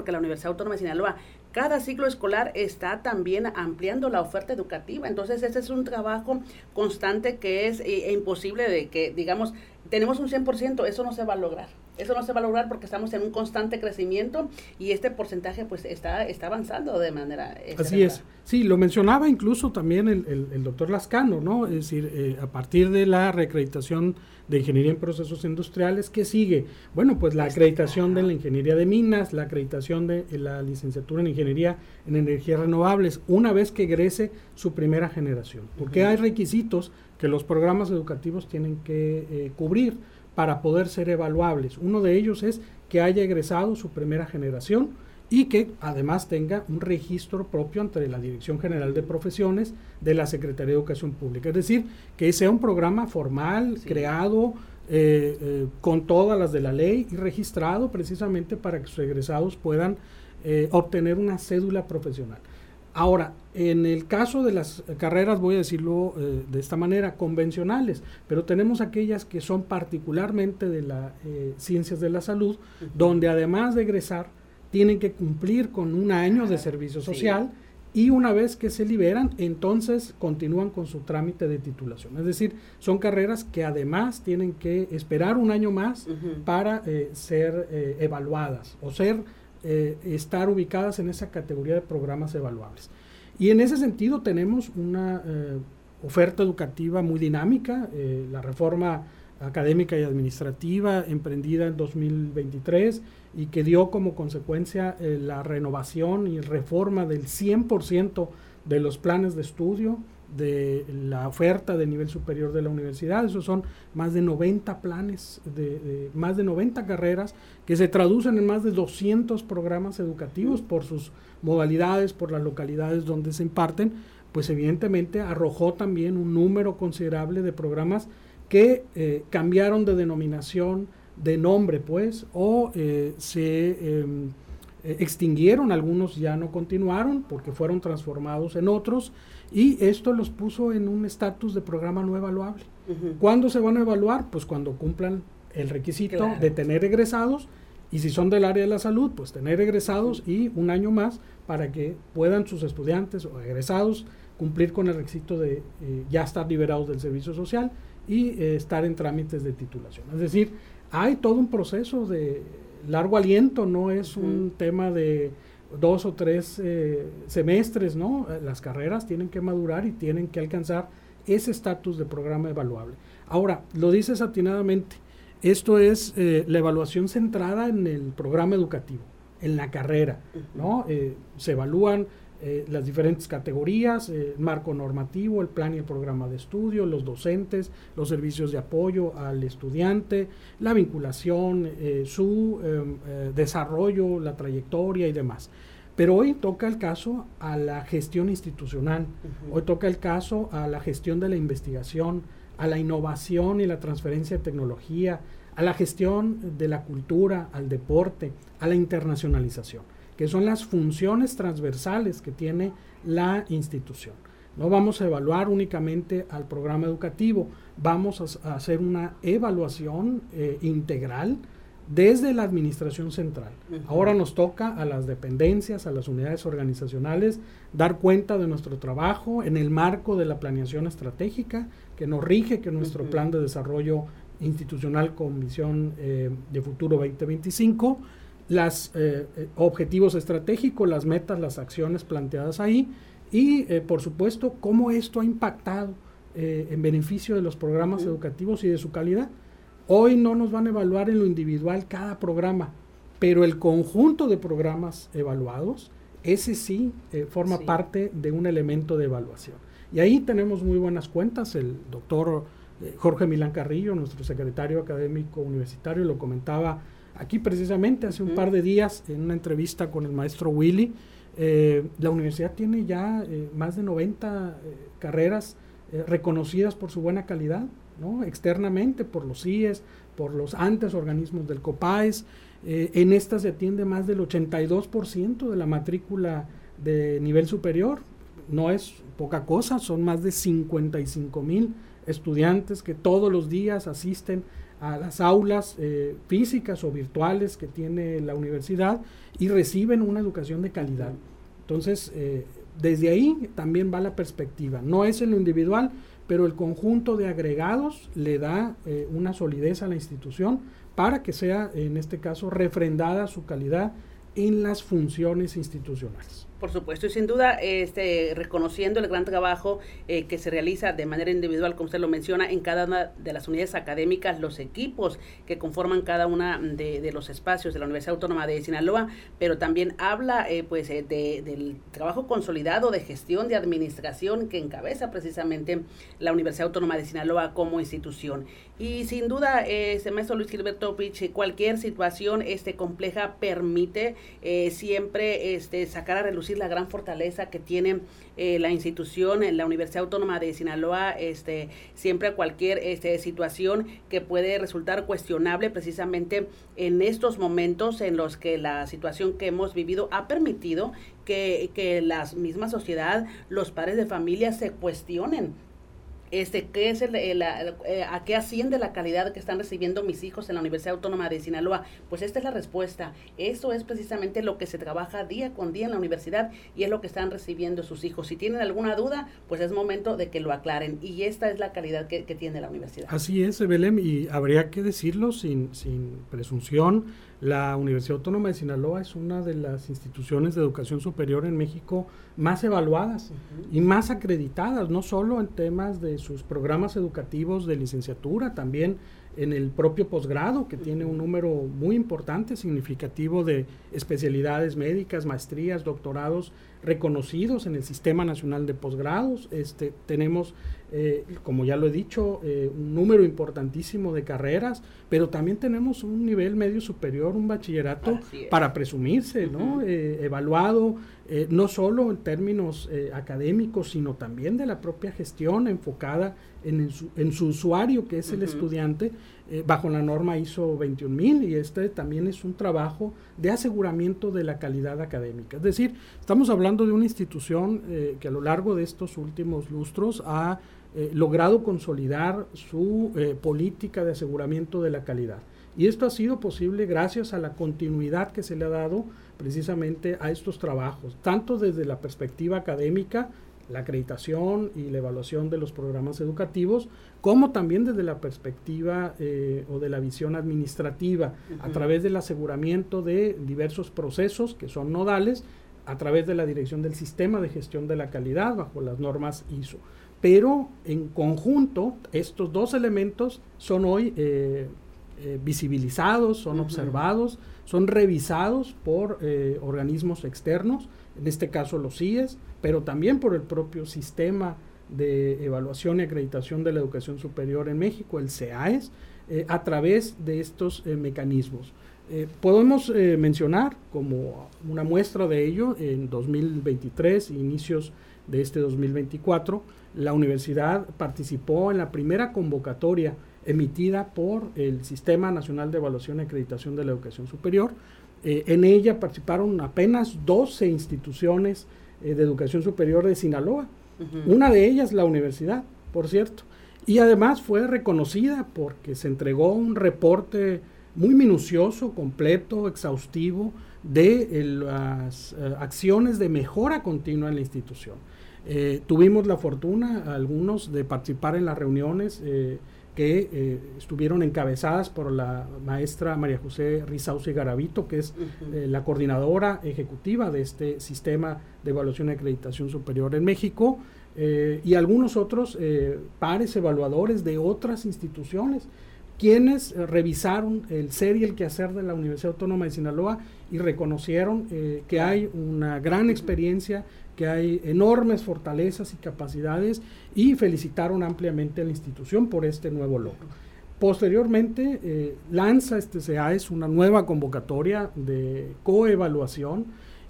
porque la Universidad Autónoma de Sinaloa cada ciclo escolar está también ampliando la oferta educativa. Entonces, ese es un trabajo constante que es eh, imposible de que, digamos, tenemos un cien por ciento, eso no se va a lograr. Eso no se va a lograr porque estamos en un constante crecimiento y este porcentaje pues está, está avanzando de manera... Así es. Sí, lo mencionaba incluso también el, el, el doctor Lascano, ¿no? Es decir, eh, a partir de la reacreditación de ingeniería en procesos industriales, ¿qué sigue? Bueno, pues la acreditación de la ingeniería de minas, la acreditación de la licenciatura en ingeniería en energías renovables, una vez que egrese su primera generación. Porque uh-huh. hay requisitos que los programas educativos tienen que eh, cubrir para poder ser evaluables. Uno de ellos es que haya egresado su primera generación y que además tenga un registro propio ante la Dirección General de Profesiones de la Secretaría de Educación Pública. Es decir, que sea un programa formal, sí. creado eh, eh, con todas las de la ley y registrado precisamente para que sus egresados puedan eh, obtener una cédula profesional. Ahora, en el caso de las carreras, voy a decirlo eh, de esta manera, convencionales, pero tenemos aquellas que son particularmente de las eh, ciencias de la salud, uh-huh. donde además de egresar, tienen que cumplir con un año de servicio social sí. y una vez que se liberan, entonces continúan con su trámite de titulación. Es decir, son carreras que además tienen que esperar un año más uh-huh. para eh, ser eh, evaluadas o ser... Eh, estar ubicadas en esa categoría de programas evaluables. Y en ese sentido tenemos una eh, oferta educativa muy dinámica, eh, la reforma académica y administrativa emprendida en dos mil veintitrés y que dio como consecuencia eh, la renovación y reforma del cien por ciento de los planes de estudio, de la oferta de nivel superior de la universidad. Esos son más de noventa planes, de, de más de noventa carreras que se traducen en más de doscientos programas educativos por sus modalidades, por las localidades donde se imparten. Pues evidentemente arrojó también un número considerable de programas que eh, cambiaron de denominación, de nombre pues, o eh, se eh, extinguieron, algunos ya no continuaron porque fueron transformados en otros, y esto los puso en un estatus de programa no evaluable. Uh-huh. ¿Cuándo se van a evaluar? Pues cuando cumplan el requisito claro. de tener egresados, y si son del área de la salud, pues tener egresados uh-huh. y un año más para que puedan sus estudiantes o egresados cumplir con el requisito de eh, ya estar liberados del servicio social y eh, estar en trámites de titulación. Es decir, hay todo un proceso de largo aliento, no es uh-huh. un tema de dos o tres eh, semestres, ¿no? Las carreras tienen que madurar y tienen que alcanzar ese estatus de programa evaluable. Ahora, lo dices atinadamente, esto es eh, la evaluación centrada en el programa educativo, en la carrera, ¿no? Eh, se evalúan eh, las diferentes categorías, eh, el marco normativo, el plan y el programa de estudio, los docentes, los servicios de apoyo al estudiante, la vinculación, eh, su eh, eh, desarrollo, la trayectoria y demás. Pero hoy toca el caso a la gestión institucional, uh-huh. hoy toca el caso a la gestión de la investigación, a la innovación y la transferencia de tecnología, a la gestión de la cultura, al deporte, a la internacionalización, que son las funciones transversales que tiene la institución. No vamos a evaluar únicamente al programa educativo, vamos a, a hacer una evaluación eh, integral desde la administración central. Uh-huh. Ahora nos toca a las dependencias, a las unidades organizacionales, dar cuenta de nuestro trabajo en el marco de la planeación estratégica que nos rige, que nuestro uh-huh. plan de desarrollo institucional con visión eh, de futuro veinte veinticinco, los eh, objetivos estratégicos, las metas, las acciones planteadas ahí y, eh, por supuesto, cómo esto ha impactado eh, en beneficio de los programas uh-huh. educativos y de su calidad. Hoy no nos van a evaluar en lo individual cada programa, pero el conjunto de programas evaluados, ese sí eh, forma sí. parte de un elemento de evaluación. Y ahí tenemos muy buenas cuentas. El doctor eh, Jorge Milán Carrillo, nuestro secretario académico universitario, lo comentaba aquí precisamente hace un uh-huh. par de días en una entrevista con el maestro Willy. Eh, la universidad tiene ya eh, más de noventa eh, carreras eh, reconocidas por su buena calidad, ¿no? Externamente por los C I E S, por los antes organismos del COPAES. Eh, en esta se atiende más del ochenta y dos por ciento de la matrícula de nivel superior. No es poca cosa, son más de cincuenta y cinco mil estudiantes que todos los días asisten a las aulas eh, físicas o virtuales que tiene la universidad y reciben una educación de calidad. Entonces, eh, desde ahí también va la perspectiva. No es en lo individual, pero el conjunto de agregados le da eh, una solidez a la institución para que sea, en este caso, refrendada su calidad en las funciones institucionales. Por supuesto, y sin duda, este, reconociendo el gran trabajo eh, que se realiza de manera individual, como usted lo menciona, en cada una de las unidades académicas, los equipos que conforman cada una de, de los espacios de la Universidad Autónoma de Sinaloa, pero también habla eh, pues eh, de, del trabajo consolidado de gestión, de administración que encabeza precisamente la Universidad Autónoma de Sinaloa como institución. Y sin duda, eh, este maestro Luis Gilberto Pich, cualquier situación este, compleja permite eh, siempre este, sacar a relucir la gran fortaleza que tiene eh, la institución, en la Universidad Autónoma de Sinaloa, este, siempre a cualquier este, situación que puede resultar cuestionable precisamente en estos momentos en los que la situación que hemos vivido ha permitido que, que la misma sociedad, los padres de familia se cuestionen Este, ¿qué es el, el, el, eh, ¿a qué asciende la calidad que están recibiendo mis hijos en la Universidad Autónoma de Sinaloa? Pues esta es la respuesta. Eso es precisamente lo que se trabaja día con día en la universidad y es lo que están recibiendo sus hijos. Si tienen alguna duda, pues es momento de que lo aclaren y esta es la calidad que, que tiene la universidad. Así es, Belén, y habría que decirlo sin, sin presunción. La Universidad Autónoma de Sinaloa es una de las instituciones de educación superior en México más evaluadas uh-huh. y más acreditadas, no solo en temas de sus programas educativos de licenciatura, también en el propio posgrado, que uh-huh. tiene un número muy importante, significativo de especialidades médicas, maestrías, doctorados reconocidos en el Sistema Nacional de Posgrados. Este, tenemos, eh, como ya lo he dicho, eh, un número importantísimo de carreras, pero también tenemos un nivel medio superior, un bachillerato para presumirse, ¿no? Uh-huh. Eh, evaluado eh, no solo en términos eh, académicos, sino también de la propia gestión enfocada en, en, su, en su usuario, que es uh-huh. el estudiante, eh, bajo la norma I S O veintiún mil, y este también es un trabajo de aseguramiento de la calidad académica. Es decir, estamos hablando de una institución eh, que a lo largo de estos últimos lustros ha eh, logrado consolidar su eh, política de aseguramiento de la calidad. Y esto ha sido posible gracias a la continuidad que se le ha dado precisamente a estos trabajos, tanto desde la perspectiva académica, la acreditación y la evaluación de los programas educativos, como también desde la perspectiva eh, o de la visión administrativa, uh-huh. a través del aseguramiento de diversos procesos que son nodales, a través de la dirección del sistema de gestión de la calidad bajo las normas I S O. Pero en conjunto, estos dos elementos son hoy eh, eh, visibilizados, son uh-huh. observados, son revisados por eh, organismos externos, en este caso los I E S, pero también por el propio sistema de evaluación y acreditación de la educación superior en México, el C E A E S, eh, a través de estos eh, mecanismos. Eh, podemos eh, mencionar como una muestra de ello, en dos mil veintitrés, inicios de este dos mil veinticuatro, la universidad participó en la primera convocatoria emitida por el Sistema Nacional de Evaluación y Acreditación de la Educación Superior. Eh, en ella participaron apenas doce instituciones eh, de educación superior de Sinaloa, uh-huh. una de ellas la universidad, por cierto, y además fue reconocida porque se entregó un reporte muy minucioso, completo, exhaustivo de eh, las eh, acciones de mejora continua en la institución. Eh, tuvimos la fortuna, algunos, de participar en las reuniones eh, que eh, estuvieron encabezadas por la maestra María José Rizauzi Garavito, que es uh-huh. eh, la coordinadora ejecutiva de este sistema de evaluación y acreditación superior en México, eh, y algunos otros eh, pares evaluadores de otras instituciones, quienes eh, revisaron el ser y el quehacer de la Universidad Autónoma de Sinaloa y reconocieron eh, que hay una gran experiencia, que hay enormes fortalezas y capacidades, y felicitaron ampliamente a la institución por este nuevo logro. Posteriormente eh, lanza este C E A E S una nueva convocatoria de coevaluación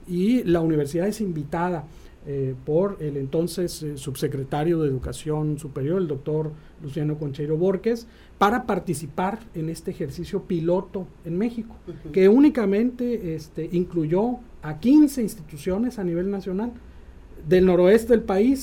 y la universidad es invitada eh, por el entonces eh, subsecretario de Educación Superior, el doctor Luciano Concheiro Borges, para participar en este ejercicio piloto en México, uh-huh. que únicamente este, incluyó a quince instituciones a nivel nacional. Del noroeste del país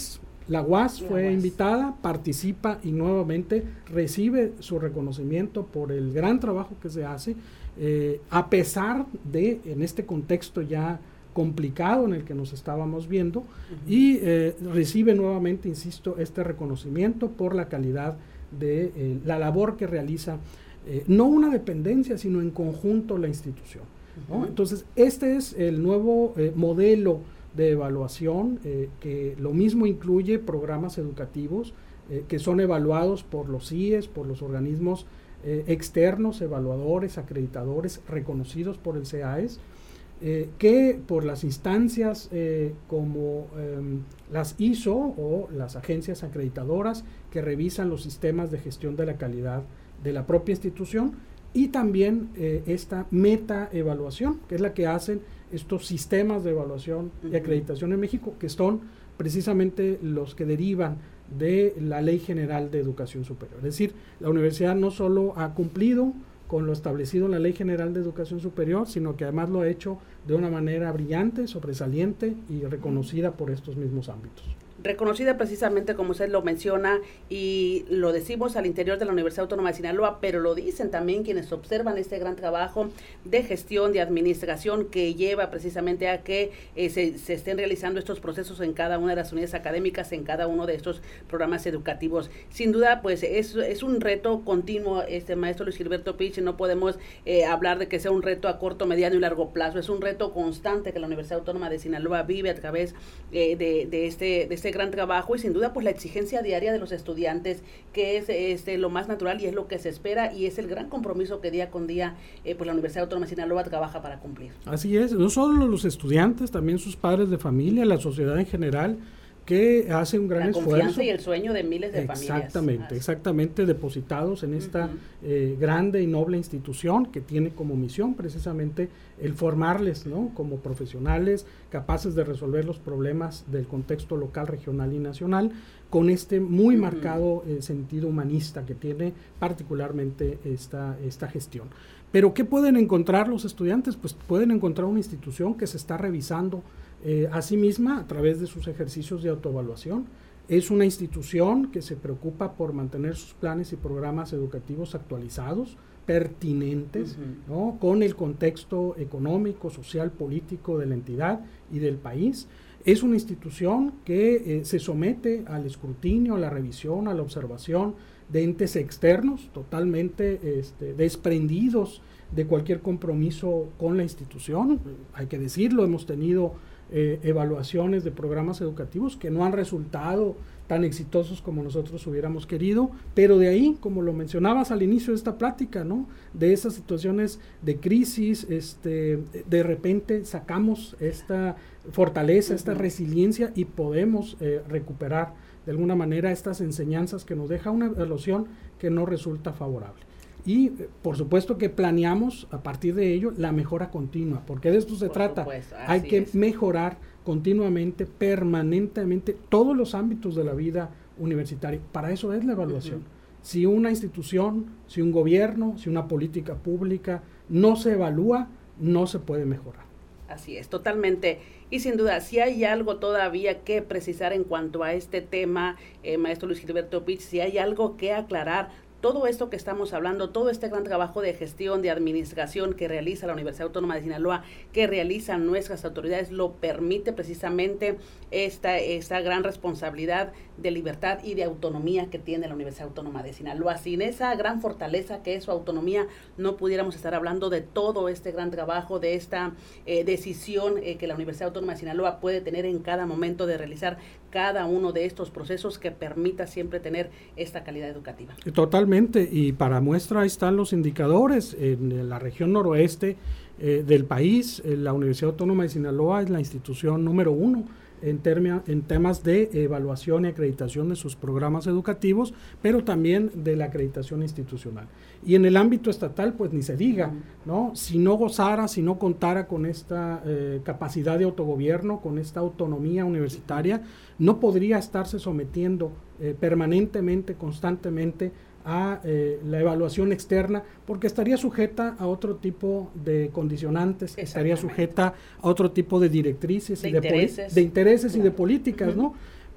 La U A S La fue U A S. invitada, participa y nuevamente recibe su reconocimiento por el gran trabajo que se hace, eh, a pesar de, en este contexto ya complicado en el que nos estábamos viendo, uh-huh. y eh, recibe nuevamente, insisto, este reconocimiento por la calidad de eh, la labor que realiza, eh, no una dependencia, sino en conjunto la institución, ¿no? Uh-huh. Entonces, este es el nuevo eh, modelo de evaluación, eh, que lo mismo incluye programas educativos eh, que son evaluados por los C I E S, por los organismos eh, externos, evaluadores, acreditadores, reconocidos por el C A E S, Eh, que por las instancias eh, como eh, las I S O o las agencias acreditadoras que revisan los sistemas de gestión de la calidad de la propia institución, y también eh, esta meta evaluación, que es la que hacen estos sistemas de evaluación y acreditación en México, que son precisamente los que derivan de la Ley General de Educación Superior. Es decir, la universidad no solo ha cumplido con lo establecido en la Ley General de Educación Superior, sino que además lo ha hecho de una manera brillante, sobresaliente y reconocida por estos mismos ámbitos. Reconocida precisamente como usted lo menciona, y lo decimos al interior de la Universidad Autónoma de Sinaloa, pero lo dicen también quienes observan este gran trabajo de gestión, de administración que lleva precisamente a que eh, se, se estén realizando estos procesos en cada una de las unidades académicas, en cada uno de estos programas educativos. Sin duda, pues es, es un reto continuo, este maestro Luis Gilberto Pich. No podemos eh, hablar de que sea un reto a corto, mediano y largo plazo. Es un reto constante que la Universidad Autónoma de Sinaloa vive a través eh, de, de, este, de este gran trabajo, y sin duda pues la exigencia diaria de los estudiantes, que es este, lo más natural y es lo que se espera, y es el gran compromiso que día con día eh, pues la Universidad Autónoma de Sinaloa trabaja para cumplir. Así es, no solo los estudiantes, también sus padres de familia, la sociedad en general, que hace un gran la esfuerzo. La confianza y el sueño de miles de exactamente, familias. Exactamente, exactamente, depositados en esta uh-huh. eh, grande y noble institución que tiene como misión precisamente el formarles, ¿no?, como profesionales capaces de resolver los problemas del contexto local, regional y nacional, con este muy uh-huh. marcado eh, sentido humanista que tiene particularmente esta, esta gestión. Pero ¿qué pueden encontrar los estudiantes? Pues pueden encontrar una institución que se está revisando Eh, a sí misma a través de sus ejercicios de autoevaluación. Es una institución que se preocupa por mantener sus planes y programas educativos actualizados, pertinentes, uh-huh. ¿no?, con el contexto económico, social, político de la entidad y del país. Es una institución que eh, se somete al escrutinio, a la revisión, a la observación de entes externos totalmente este, desprendidos de cualquier compromiso con la institución. Hay que decirlo, hemos tenido Eh, evaluaciones de programas educativos que no han resultado tan exitosos como nosotros hubiéramos querido, pero de ahí, como lo mencionabas al inicio de esta plática, ¿no?, de esas situaciones de crisis, este, de repente sacamos esta fortaleza, esta uh-huh. resiliencia, y podemos eh, recuperar de alguna manera estas enseñanzas que nos deja una evaluación que no resulta favorable. Y por supuesto que planeamos a partir de ello la mejora continua, porque de esto se por trata. Supuesto, hay que es. mejorar continuamente, permanentemente, todos los ámbitos de la vida universitaria. Para eso es la evaluación. Uh-huh. Si una institución, si un gobierno, si una política pública no se evalúa, no se puede mejorar. Así es, totalmente. Y sin duda, si hay algo todavía que precisar en cuanto a este tema, eh, maestro Luis Gilberto Pich, si hay algo que aclarar, todo esto que estamos hablando, todo este gran trabajo de gestión, de administración que realiza la Universidad Autónoma de Sinaloa, que realizan nuestras autoridades, lo permite precisamente esta, esta gran responsabilidad de libertad y de autonomía que tiene la Universidad Autónoma de Sinaloa. Sin esa gran fortaleza que es su autonomía, no pudiéramos estar hablando de todo este gran trabajo, de esta eh, decisión eh, que la Universidad Autónoma de Sinaloa puede tener en cada momento de realizar cada uno de estos procesos que permita siempre tener esta calidad educativa. Totalmente, y para muestra ahí están los indicadores. En la región noroeste eh, del país, eh, la Universidad Autónoma de Sinaloa es la institución número uno en, termia, en temas de evaluación y acreditación de sus programas educativos, pero también de la acreditación institucional. Y en el ámbito estatal, pues ni se diga, ¿no? Si no gozara, si no contara con esta eh, capacidad de autogobierno, con esta autonomía universitaria, no podría estarse sometiendo eh, permanentemente, constantemente a eh, la evaluación externa, porque estaría sujeta a otro tipo de condicionantes, estaría sujeta a otro tipo de directrices, de y de, intereses, de intereses y de políticas, uh-huh. ¿no?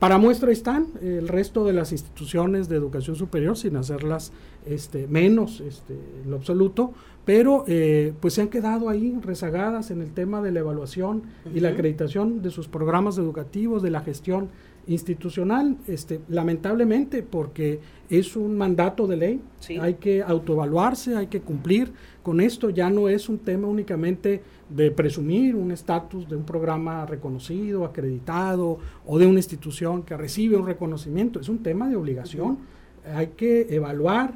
para muestra están el resto de las instituciones de educación superior, sin hacerlas este, menos este, en lo absoluto, pero eh, pues se han quedado ahí rezagadas en el tema de la evaluación uh-huh. y la acreditación de sus programas educativos, de la gestión institucional, este, lamentablemente, porque es un mandato de ley, sí. hay que autoevaluarse, hay que cumplir con esto. Ya no es un tema únicamente de presumir un estatus de un programa reconocido, acreditado, o de una institución que recibe un reconocimiento, es un tema de obligación. Uh-huh. Hay que evaluar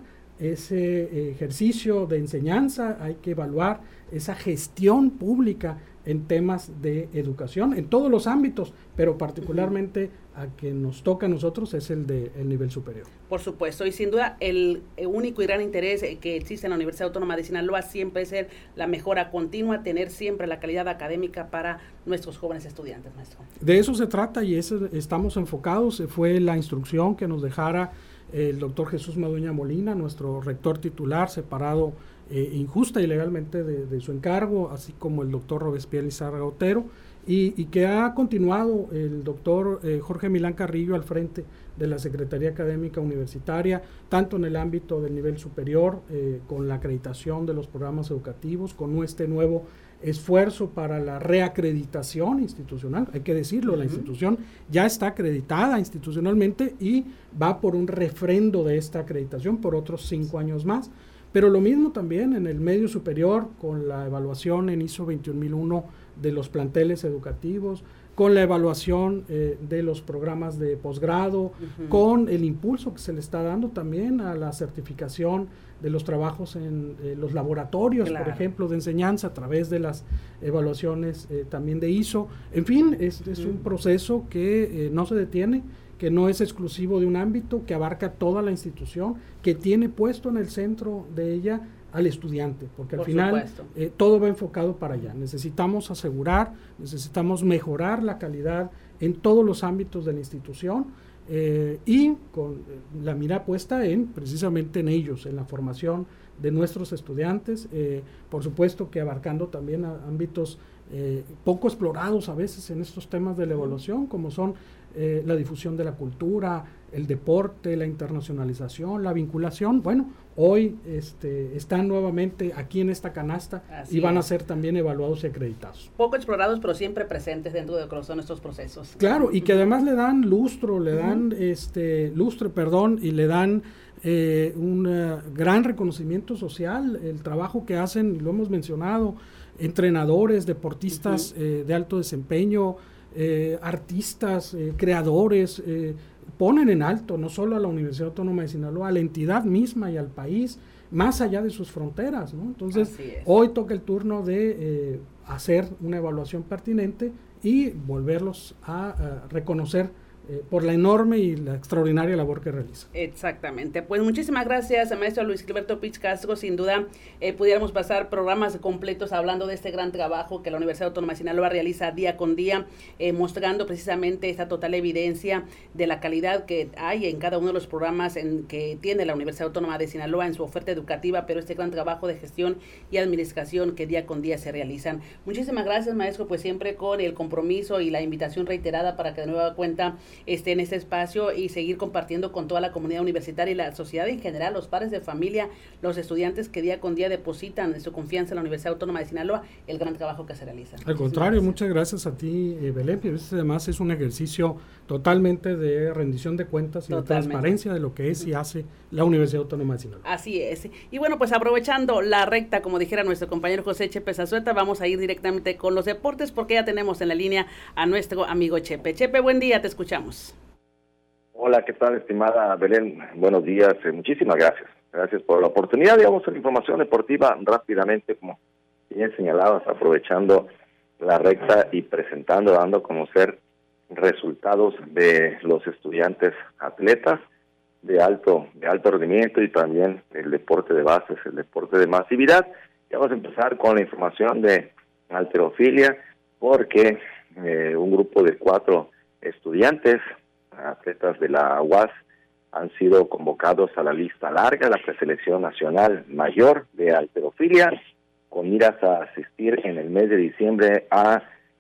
ese ejercicio de enseñanza, hay que evaluar esa gestión pública en temas de educación, en todos los ámbitos, pero particularmente a que nos toca a nosotros es el de el nivel superior. Por supuesto, y sin duda el, el único y gran interés que existe en la Universidad Autónoma de Sinaloa siempre es ser la mejora continua, tener siempre la calidad académica para nuestros jóvenes estudiantes, maestro. De eso se trata y eso estamos enfocados. Fue la instrucción que nos dejara el doctor Jesús Madueña Molina, nuestro rector titular, separado eh, injusta y legalmente de, de su encargo, así como el doctor Robespierre Lizárraga Otero, y, y que ha continuado el doctor eh, Jorge Milán Carrillo al frente de la Secretaría Académica Universitaria, tanto en el ámbito del nivel superior, eh, con la acreditación de los programas educativos, con este nuevo esfuerzo para la reacreditación institucional. Hay que decirlo, uh-huh. la institución ya está acreditada institucionalmente y va por un refrendo de esta acreditación por otros cinco años más. Pero lo mismo también en el medio superior, con la evaluación en I S O veintiún mil uno de los planteles educativos, con la evaluación eh, de los programas de posgrado, uh-huh. con el impulso que se le está dando también a la certificación de los trabajos en eh, los laboratorios, claro. por ejemplo, de enseñanza a través de las evaluaciones eh, también de I S O. En fin, es, es uh-huh. un proceso que eh, no se detiene, que no es exclusivo de un ámbito, que abarca toda la institución, que tiene puesto en el centro de ella al estudiante, porque al Por final eh, todo va enfocado para allá. Necesitamos asegurar, necesitamos mejorar la calidad en todos los ámbitos de la institución eh, y con la mira puesta en precisamente en ellos, en la formación de nuestros estudiantes, eh, por supuesto que abarcando también a ámbitos eh, poco explorados a veces en estos temas de la evaluación, como son eh, la difusión de la cultura, el deporte, la internacionalización, la vinculación. Bueno, hoy este, están nuevamente aquí en esta canasta Así y van es. a ser también evaluados y acreditados. Poco explorados, pero siempre presentes dentro de lo que son estos procesos. Claro, y que además le dan lustro, le dan uh-huh. este lustre, perdón, y le dan eh, un uh, gran reconocimiento social, el trabajo que hacen, lo hemos mencionado, entrenadores, deportistas uh-huh. eh, de alto desempeño, eh, artistas, eh, creadores, eh, ponen en alto no solo a la Universidad Autónoma de Sinaloa, a la entidad misma y al país, más allá de sus fronteras, ¿no? Entonces, hoy toca el turno de eh, hacer una evaluación pertinente y volverlos a, a reconocer eh, por la enorme y la extraordinaria labor que realiza. Exactamente. Pues muchísimas gracias, maestro Luis Gilberto Pich Castro. Sin duda, eh, pudiéramos pasar programas completos hablando de este gran trabajo que la Universidad Autónoma de Sinaloa realiza día con día, eh, mostrando precisamente esta total evidencia de la calidad que hay en cada uno de los programas en que tiene la Universidad Autónoma de Sinaloa en su oferta educativa, pero este gran trabajo de gestión y administración que día con día se realizan. Muchísimas gracias, maestro, pues siempre con el compromiso y la invitación reiterada para que de nueva cuenta esté en este espacio y seguir compartiendo con toda la comunidad universitaria y la sociedad en general, los padres de familia, los estudiantes que día con día depositan su confianza en la Universidad Autónoma de Sinaloa, el gran trabajo que se realiza. Al contrario, muchas gracias a ti, eh, Belén. Este además es un ejercicio totalmente de rendición de cuentas y totalmente. de transparencia de lo que es y hace la Universidad Autónoma de Sinaloa. Así es. Y bueno, pues aprovechando la recta, como dijera nuestro compañero José Chepe Zazueta, vamos a ir directamente con los deportes porque ya tenemos en la línea a nuestro amigo Chepe. Chepe, buen día, te escuchamos. Hola, ¿qué tal, estimada Belén? Buenos días, eh, muchísimas gracias. Gracias por la oportunidad. Digamos, la información deportiva rápidamente, como bien señalabas, aprovechando la recta y presentando, dando a conocer resultados de los estudiantes atletas de alto de alto rendimiento y también el deporte de bases, el deporte de masividad. Y vamos a empezar con la información de halterofilia, porque eh, un grupo de cuatro estudiantes, atletas de la U A S, han sido convocados a la lista larga, la preselección nacional mayor de halterofilia, con miras a asistir en el mes de diciembre a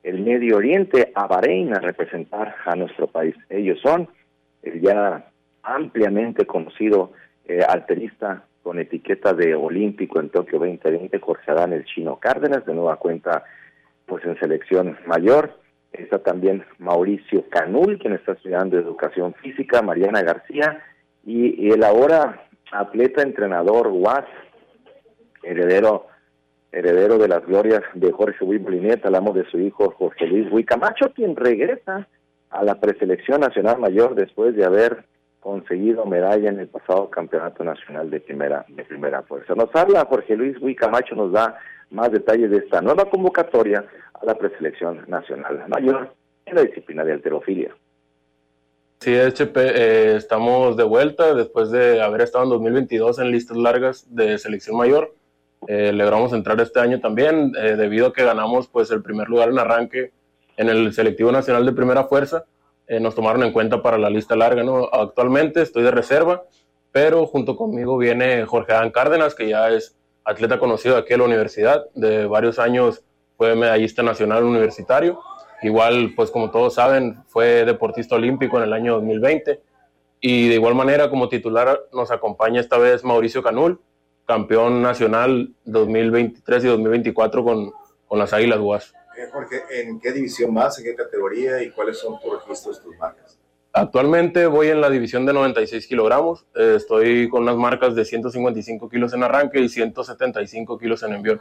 el Medio Oriente, a Bahrein, a representar a nuestro país. Ellos son el ya ampliamente conocido eh, alterista con etiqueta de olímpico en Tokio veinte veinte, Jorge Adán el Chino Cárdenas, de nueva cuenta pues en selección mayor. Está también Mauricio Canul, quien está estudiando educación física, Mariana García, y, y el ahora atleta entrenador U A S, heredero heredero de las glorias de Jorge Luis Molinet, hablamos de su hijo Jorge Luis Huy Camacho, quien regresa a la preselección nacional mayor después de haber conseguido medalla en el pasado campeonato nacional de primera de primera fuerza. Nos habla Jorge Luis Huy Camacho, nos da más detalles de esta nueva convocatoria a la preselección nacional mayor en la disciplina de halterofilia. Sí, H P, eh, estamos de vuelta después de haber estado en dos mil veintidós en listas largas de selección mayor. Eh, logramos entrar este año también eh, debido a que ganamos pues el primer lugar en arranque en el selectivo nacional de primera fuerza. Eh, nos tomaron en cuenta para la lista larga, ¿no? Actualmente estoy de reserva, pero junto conmigo viene Jorge Adán Cárdenas, que ya es atleta conocido aquí en la universidad, de varios años fue medallista nacional universitario, igual pues como todos saben fue deportista olímpico en el año dos mil veinte, y de igual manera como titular nos acompaña esta vez Mauricio Canul, campeón nacional dos mil veintitrés y dos mil veinticuatro con, con las Águilas U A S. Eh, Jorge, ¿en qué división vas? ¿En qué categoría? ¿Y cuáles son tus registros, tus marcas? Actualmente voy en la división de noventa y seis kilogramos. Eh, estoy con unas marcas de ciento cincuenta y cinco kilos en arranque y ciento setenta y cinco kilos en envión.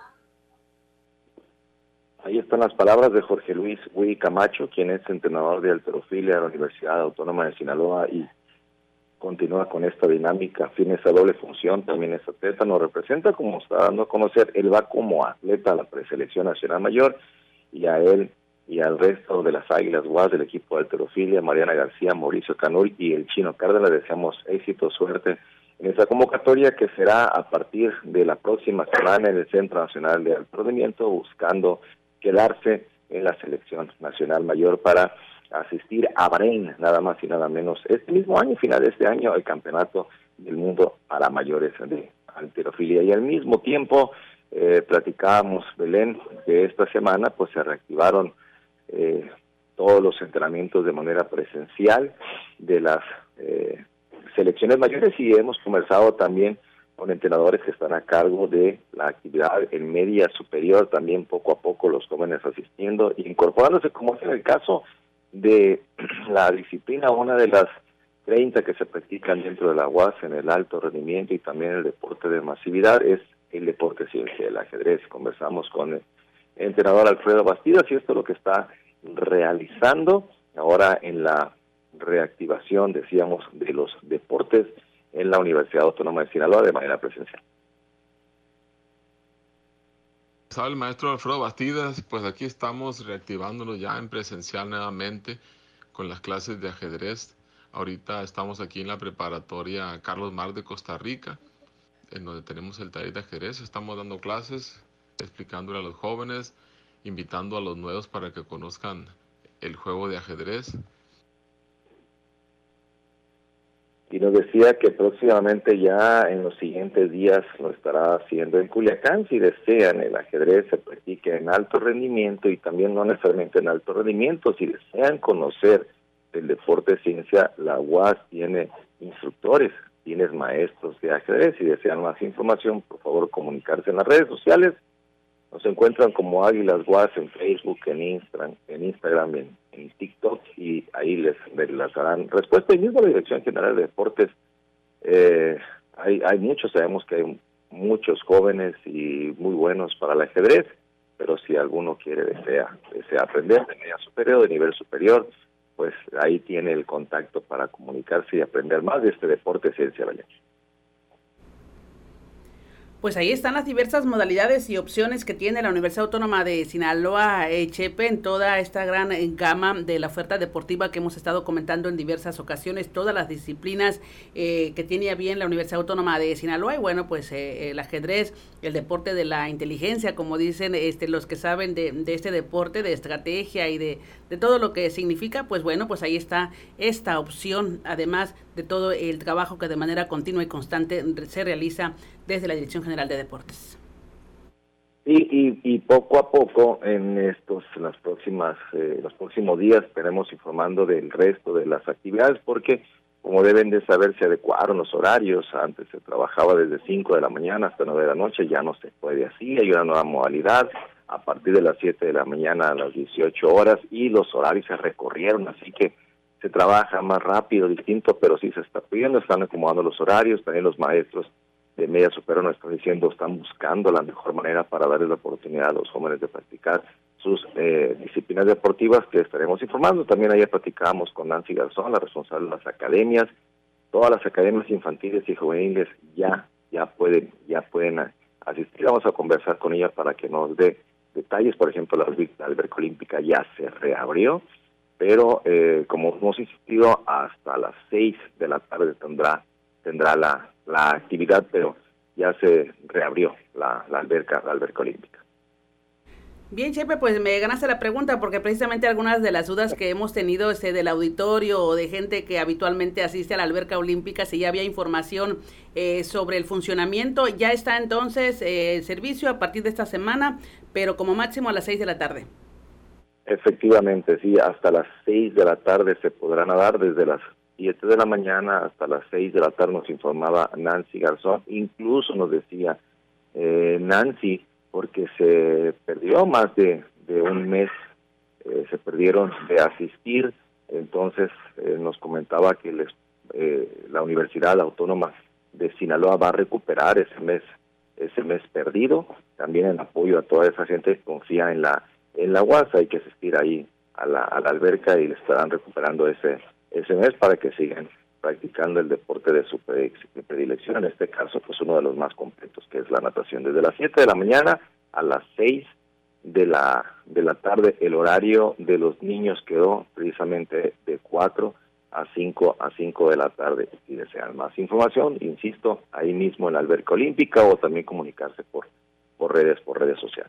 Ahí están las palabras de Jorge Luis Huy Camacho, quien es entrenador de halterofilia de la Universidad Autónoma de Sinaloa y continúa con esta dinámica, tiene esa doble función, también es atleta, nos representa, como está dando a conocer, él va como atleta a la preselección nacional mayor, y a él y al resto de las Águilas U A S del equipo de halterofilia, Mariana García, Mauricio Canul y el Chino Cárdenas, le deseamos éxito, suerte en esta convocatoria que será a partir de la próxima semana en el Centro Nacional de Alto Rendimiento, buscando quedarse en la selección nacional mayor para asistir a Bahrein, nada más y nada menos, este mismo año, final de este año, el campeonato del mundo para mayores de halterofilia. Y al mismo tiempo, eh, platicábamos, Belén, que esta semana pues se reactivaron eh, todos los entrenamientos de manera presencial de las eh, selecciones mayores, y hemos conversado también con entrenadores que están a cargo de la actividad en media superior, también poco a poco los jóvenes asistiendo e incorporándose, como es en el caso de la disciplina, una de las treinta que se practican dentro de la U A S en el alto rendimiento y también el deporte de masividad, es el deporte ciencia, el ajedrez. Conversamos con el entrenador Alfredo Bastidas y esto es lo que está realizando ahora en la reactivación, decíamos, de los deportes en la Universidad Autónoma de Sinaloa de manera presencial. Sabe el maestro Alfredo Bastidas, pues aquí estamos reactivándolo ya en presencial nuevamente con las clases de ajedrez. Ahorita estamos aquí en la preparatoria Carlos Mar de Costa Rica, en donde tenemos el taller de ajedrez. Estamos dando clases, explicándole a los jóvenes, invitando a los nuevos para que conozcan el juego de ajedrez. Y nos decía que próximamente ya en los siguientes días lo estará haciendo en Culiacán. Si desean el ajedrez se practique en alto rendimiento y también no necesariamente en alto rendimiento, si desean conocer el deporte ciencia, la U A S tiene instructores, tiene maestros de ajedrez. Si desean más información, por favor comunicarse en las redes sociales. Nos encuentran como Águilas U A S en Facebook, en Instagram, en Instagram, en, en TikTok, y ahí les, les darán respuesta. Y mismo la Dirección General de Deportes, eh, hay, hay muchos, sabemos que hay muchos jóvenes y muy buenos para el ajedrez, pero si alguno quiere, desea, desea aprender de media superior, de nivel superior, pues ahí tiene el contacto para comunicarse y aprender más de este deporte ciencia, ¿vale? Pues ahí están las diversas modalidades y opciones que tiene la Universidad Autónoma de Sinaloa, eh, Chepe, en toda esta gran eh, gama de la oferta deportiva que hemos estado comentando en diversas ocasiones, todas las disciplinas eh, que tiene bien la Universidad Autónoma de Sinaloa. Y bueno, pues eh, el ajedrez, el deporte de la inteligencia, como dicen este los que saben de, de este deporte, de estrategia y de, de todo lo que significa, pues bueno, pues ahí está esta opción, además de todo el trabajo que de manera continua y constante se realiza desde la Dirección General de Deportes. Y, y, y poco a poco en estos, las próximas, eh, los próximos días estaremos informando del resto de las actividades, porque como deben de saber, se adecuaron los horarios. Antes se trabajaba desde cinco de la mañana hasta nueve de la noche, ya no se puede así, hay una nueva modalidad, a partir de las siete de la mañana a las dieciocho horas, y los horarios se recorrieron, así que se trabaja más rápido, distinto, pero sí se está pidiendo, están acomodando los horarios, también los maestros de media superior nos están diciendo, están buscando la mejor manera para darles la oportunidad a los jóvenes de practicar sus eh, disciplinas deportivas, que estaremos informando. También ayer platicábamos con Nancy Garzón, la responsable de las academias. Todas las academias infantiles y juveniles ya ya pueden ya pueden asistir. Vamos a conversar con ella para que nos dé detalles. Por ejemplo, la, la alberca olímpica ya se reabrió, pero eh, como hemos insistido, hasta las seis de la tarde tendrá tendrá la la actividad, pero ya se reabrió la, la alberca la alberca olímpica. Bien, Chepe, pues me ganaste la pregunta, porque precisamente algunas de las dudas que hemos tenido este, del auditorio o de gente que habitualmente asiste a la alberca olímpica, si ya había información eh, sobre el funcionamiento. Ya está entonces eh, el servicio a partir de esta semana, pero como máximo a las seis de la tarde. Efectivamente, sí, hasta las seis de la tarde se podrá nadar, desde las siete de la mañana hasta las seis de la tarde, nos informaba Nancy Garzón. Incluso nos decía eh, Nancy, porque se perdió más de, de un mes, eh, se perdieron de asistir, entonces eh, nos comentaba que les, eh, la Universidad Autónoma de Sinaloa va a recuperar ese mes, ese mes perdido, también en apoyo a toda esa gente que confía en la en la U A S. Hay que asistir ahí a la, a la alberca y le estarán recuperando ese ese mes para que sigan practicando el deporte de su predilección, en este caso pues uno de los más completos, que es la natación. Desde las siete de la mañana a las seis de la de la tarde, el horario de los niños quedó precisamente de cuatro a cinco a cinco de la tarde. Si desean más información, insisto, ahí mismo en la alberca olímpica, o también comunicarse por por redes por redes sociales.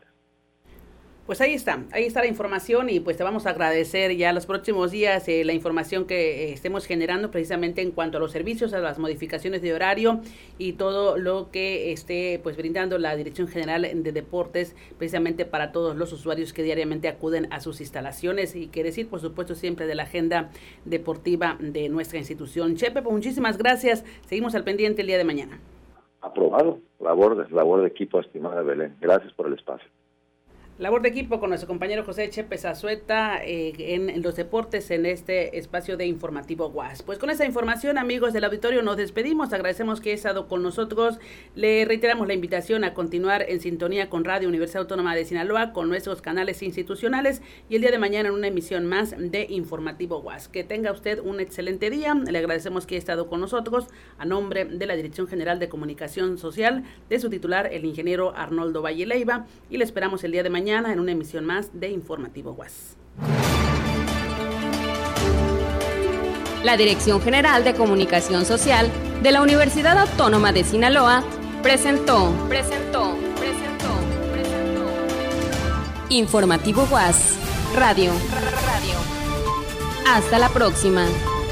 Pues ahí está, ahí está la información, y pues te vamos a agradecer ya los próximos días eh, la información que eh, estemos generando precisamente en cuanto a los servicios, a las modificaciones de horario y todo lo que esté pues brindando la Dirección General de Deportes precisamente para todos los usuarios que diariamente acuden a sus instalaciones, y que decir por supuesto siempre de la agenda deportiva de nuestra institución. Chepe, pues muchísimas gracias, seguimos al pendiente el día de mañana. Aprobado, labor de, labor de equipo, estimada Belén, gracias por el espacio. Labor de equipo con nuestro compañero José Chepe Zazueta eh, en, en los deportes, en este espacio de Informativo U A S. Pues con esta información, amigos del auditorio, nos despedimos. Agradecemos que haya estado con nosotros. Le reiteramos la invitación a continuar en sintonía con Radio Universidad Autónoma de Sinaloa, con nuestros canales institucionales, y el día de mañana en una emisión más de Informativo U A S. Que tenga usted un excelente día. Le agradecemos que haya estado con nosotros a nombre de la Dirección General de Comunicación Social, de su titular, el ingeniero Arnoldo Valle Leiva, y le esperamos el día de mañana en una emisión más de Informativo U A S. La Dirección General de Comunicación Social de la Universidad Autónoma de Sinaloa presentó, presentó, presentó, presentó Informativo U A S Radio. Radio. Hasta la próxima.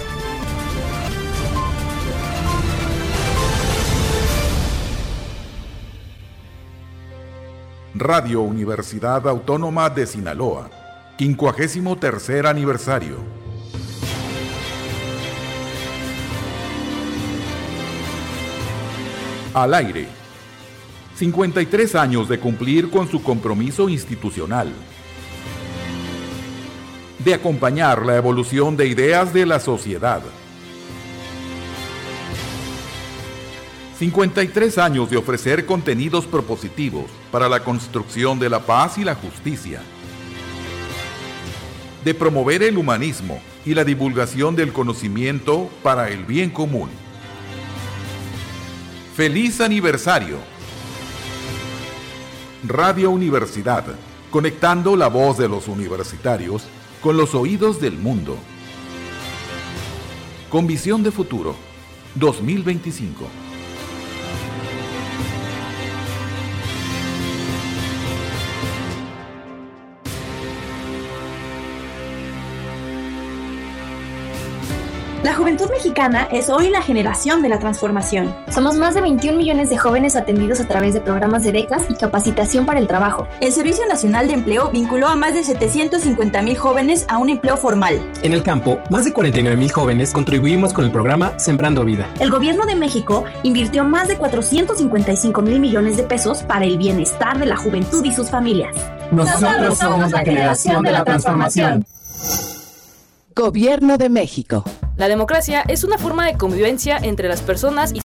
Radio Universidad Autónoma de Sinaloa, quincuagésimo tercer aniversario. Al aire. cincuenta y tres años de cumplir con su compromiso institucional, de acompañar la evolución de ideas de la sociedad. cincuenta y tres años de ofrecer contenidos propositivos para la construcción de la paz y la justicia, de promover el humanismo y la divulgación del conocimiento para el bien común. ¡Feliz aniversario! Radio Universidad, conectando la voz de los universitarios con los oídos del mundo. Con visión de futuro, dos mil veinticinco. La juventud mexicana es hoy la generación de la transformación. Somos más de veintiún millones de jóvenes atendidos a través de programas de becas y capacitación para el trabajo. El Servicio Nacional de Empleo vinculó a más de setecientos cincuenta mil jóvenes a un empleo formal. En el campo, más de cuarenta y nueve mil jóvenes contribuimos con el programa Sembrando Vida. El Gobierno de México invirtió más de cuatrocientos cincuenta y cinco mil millones de pesos para el bienestar de la juventud y sus familias. Nosotros somos la generación de la transformación. Gobierno de México. La democracia es una forma de convivencia entre las personas y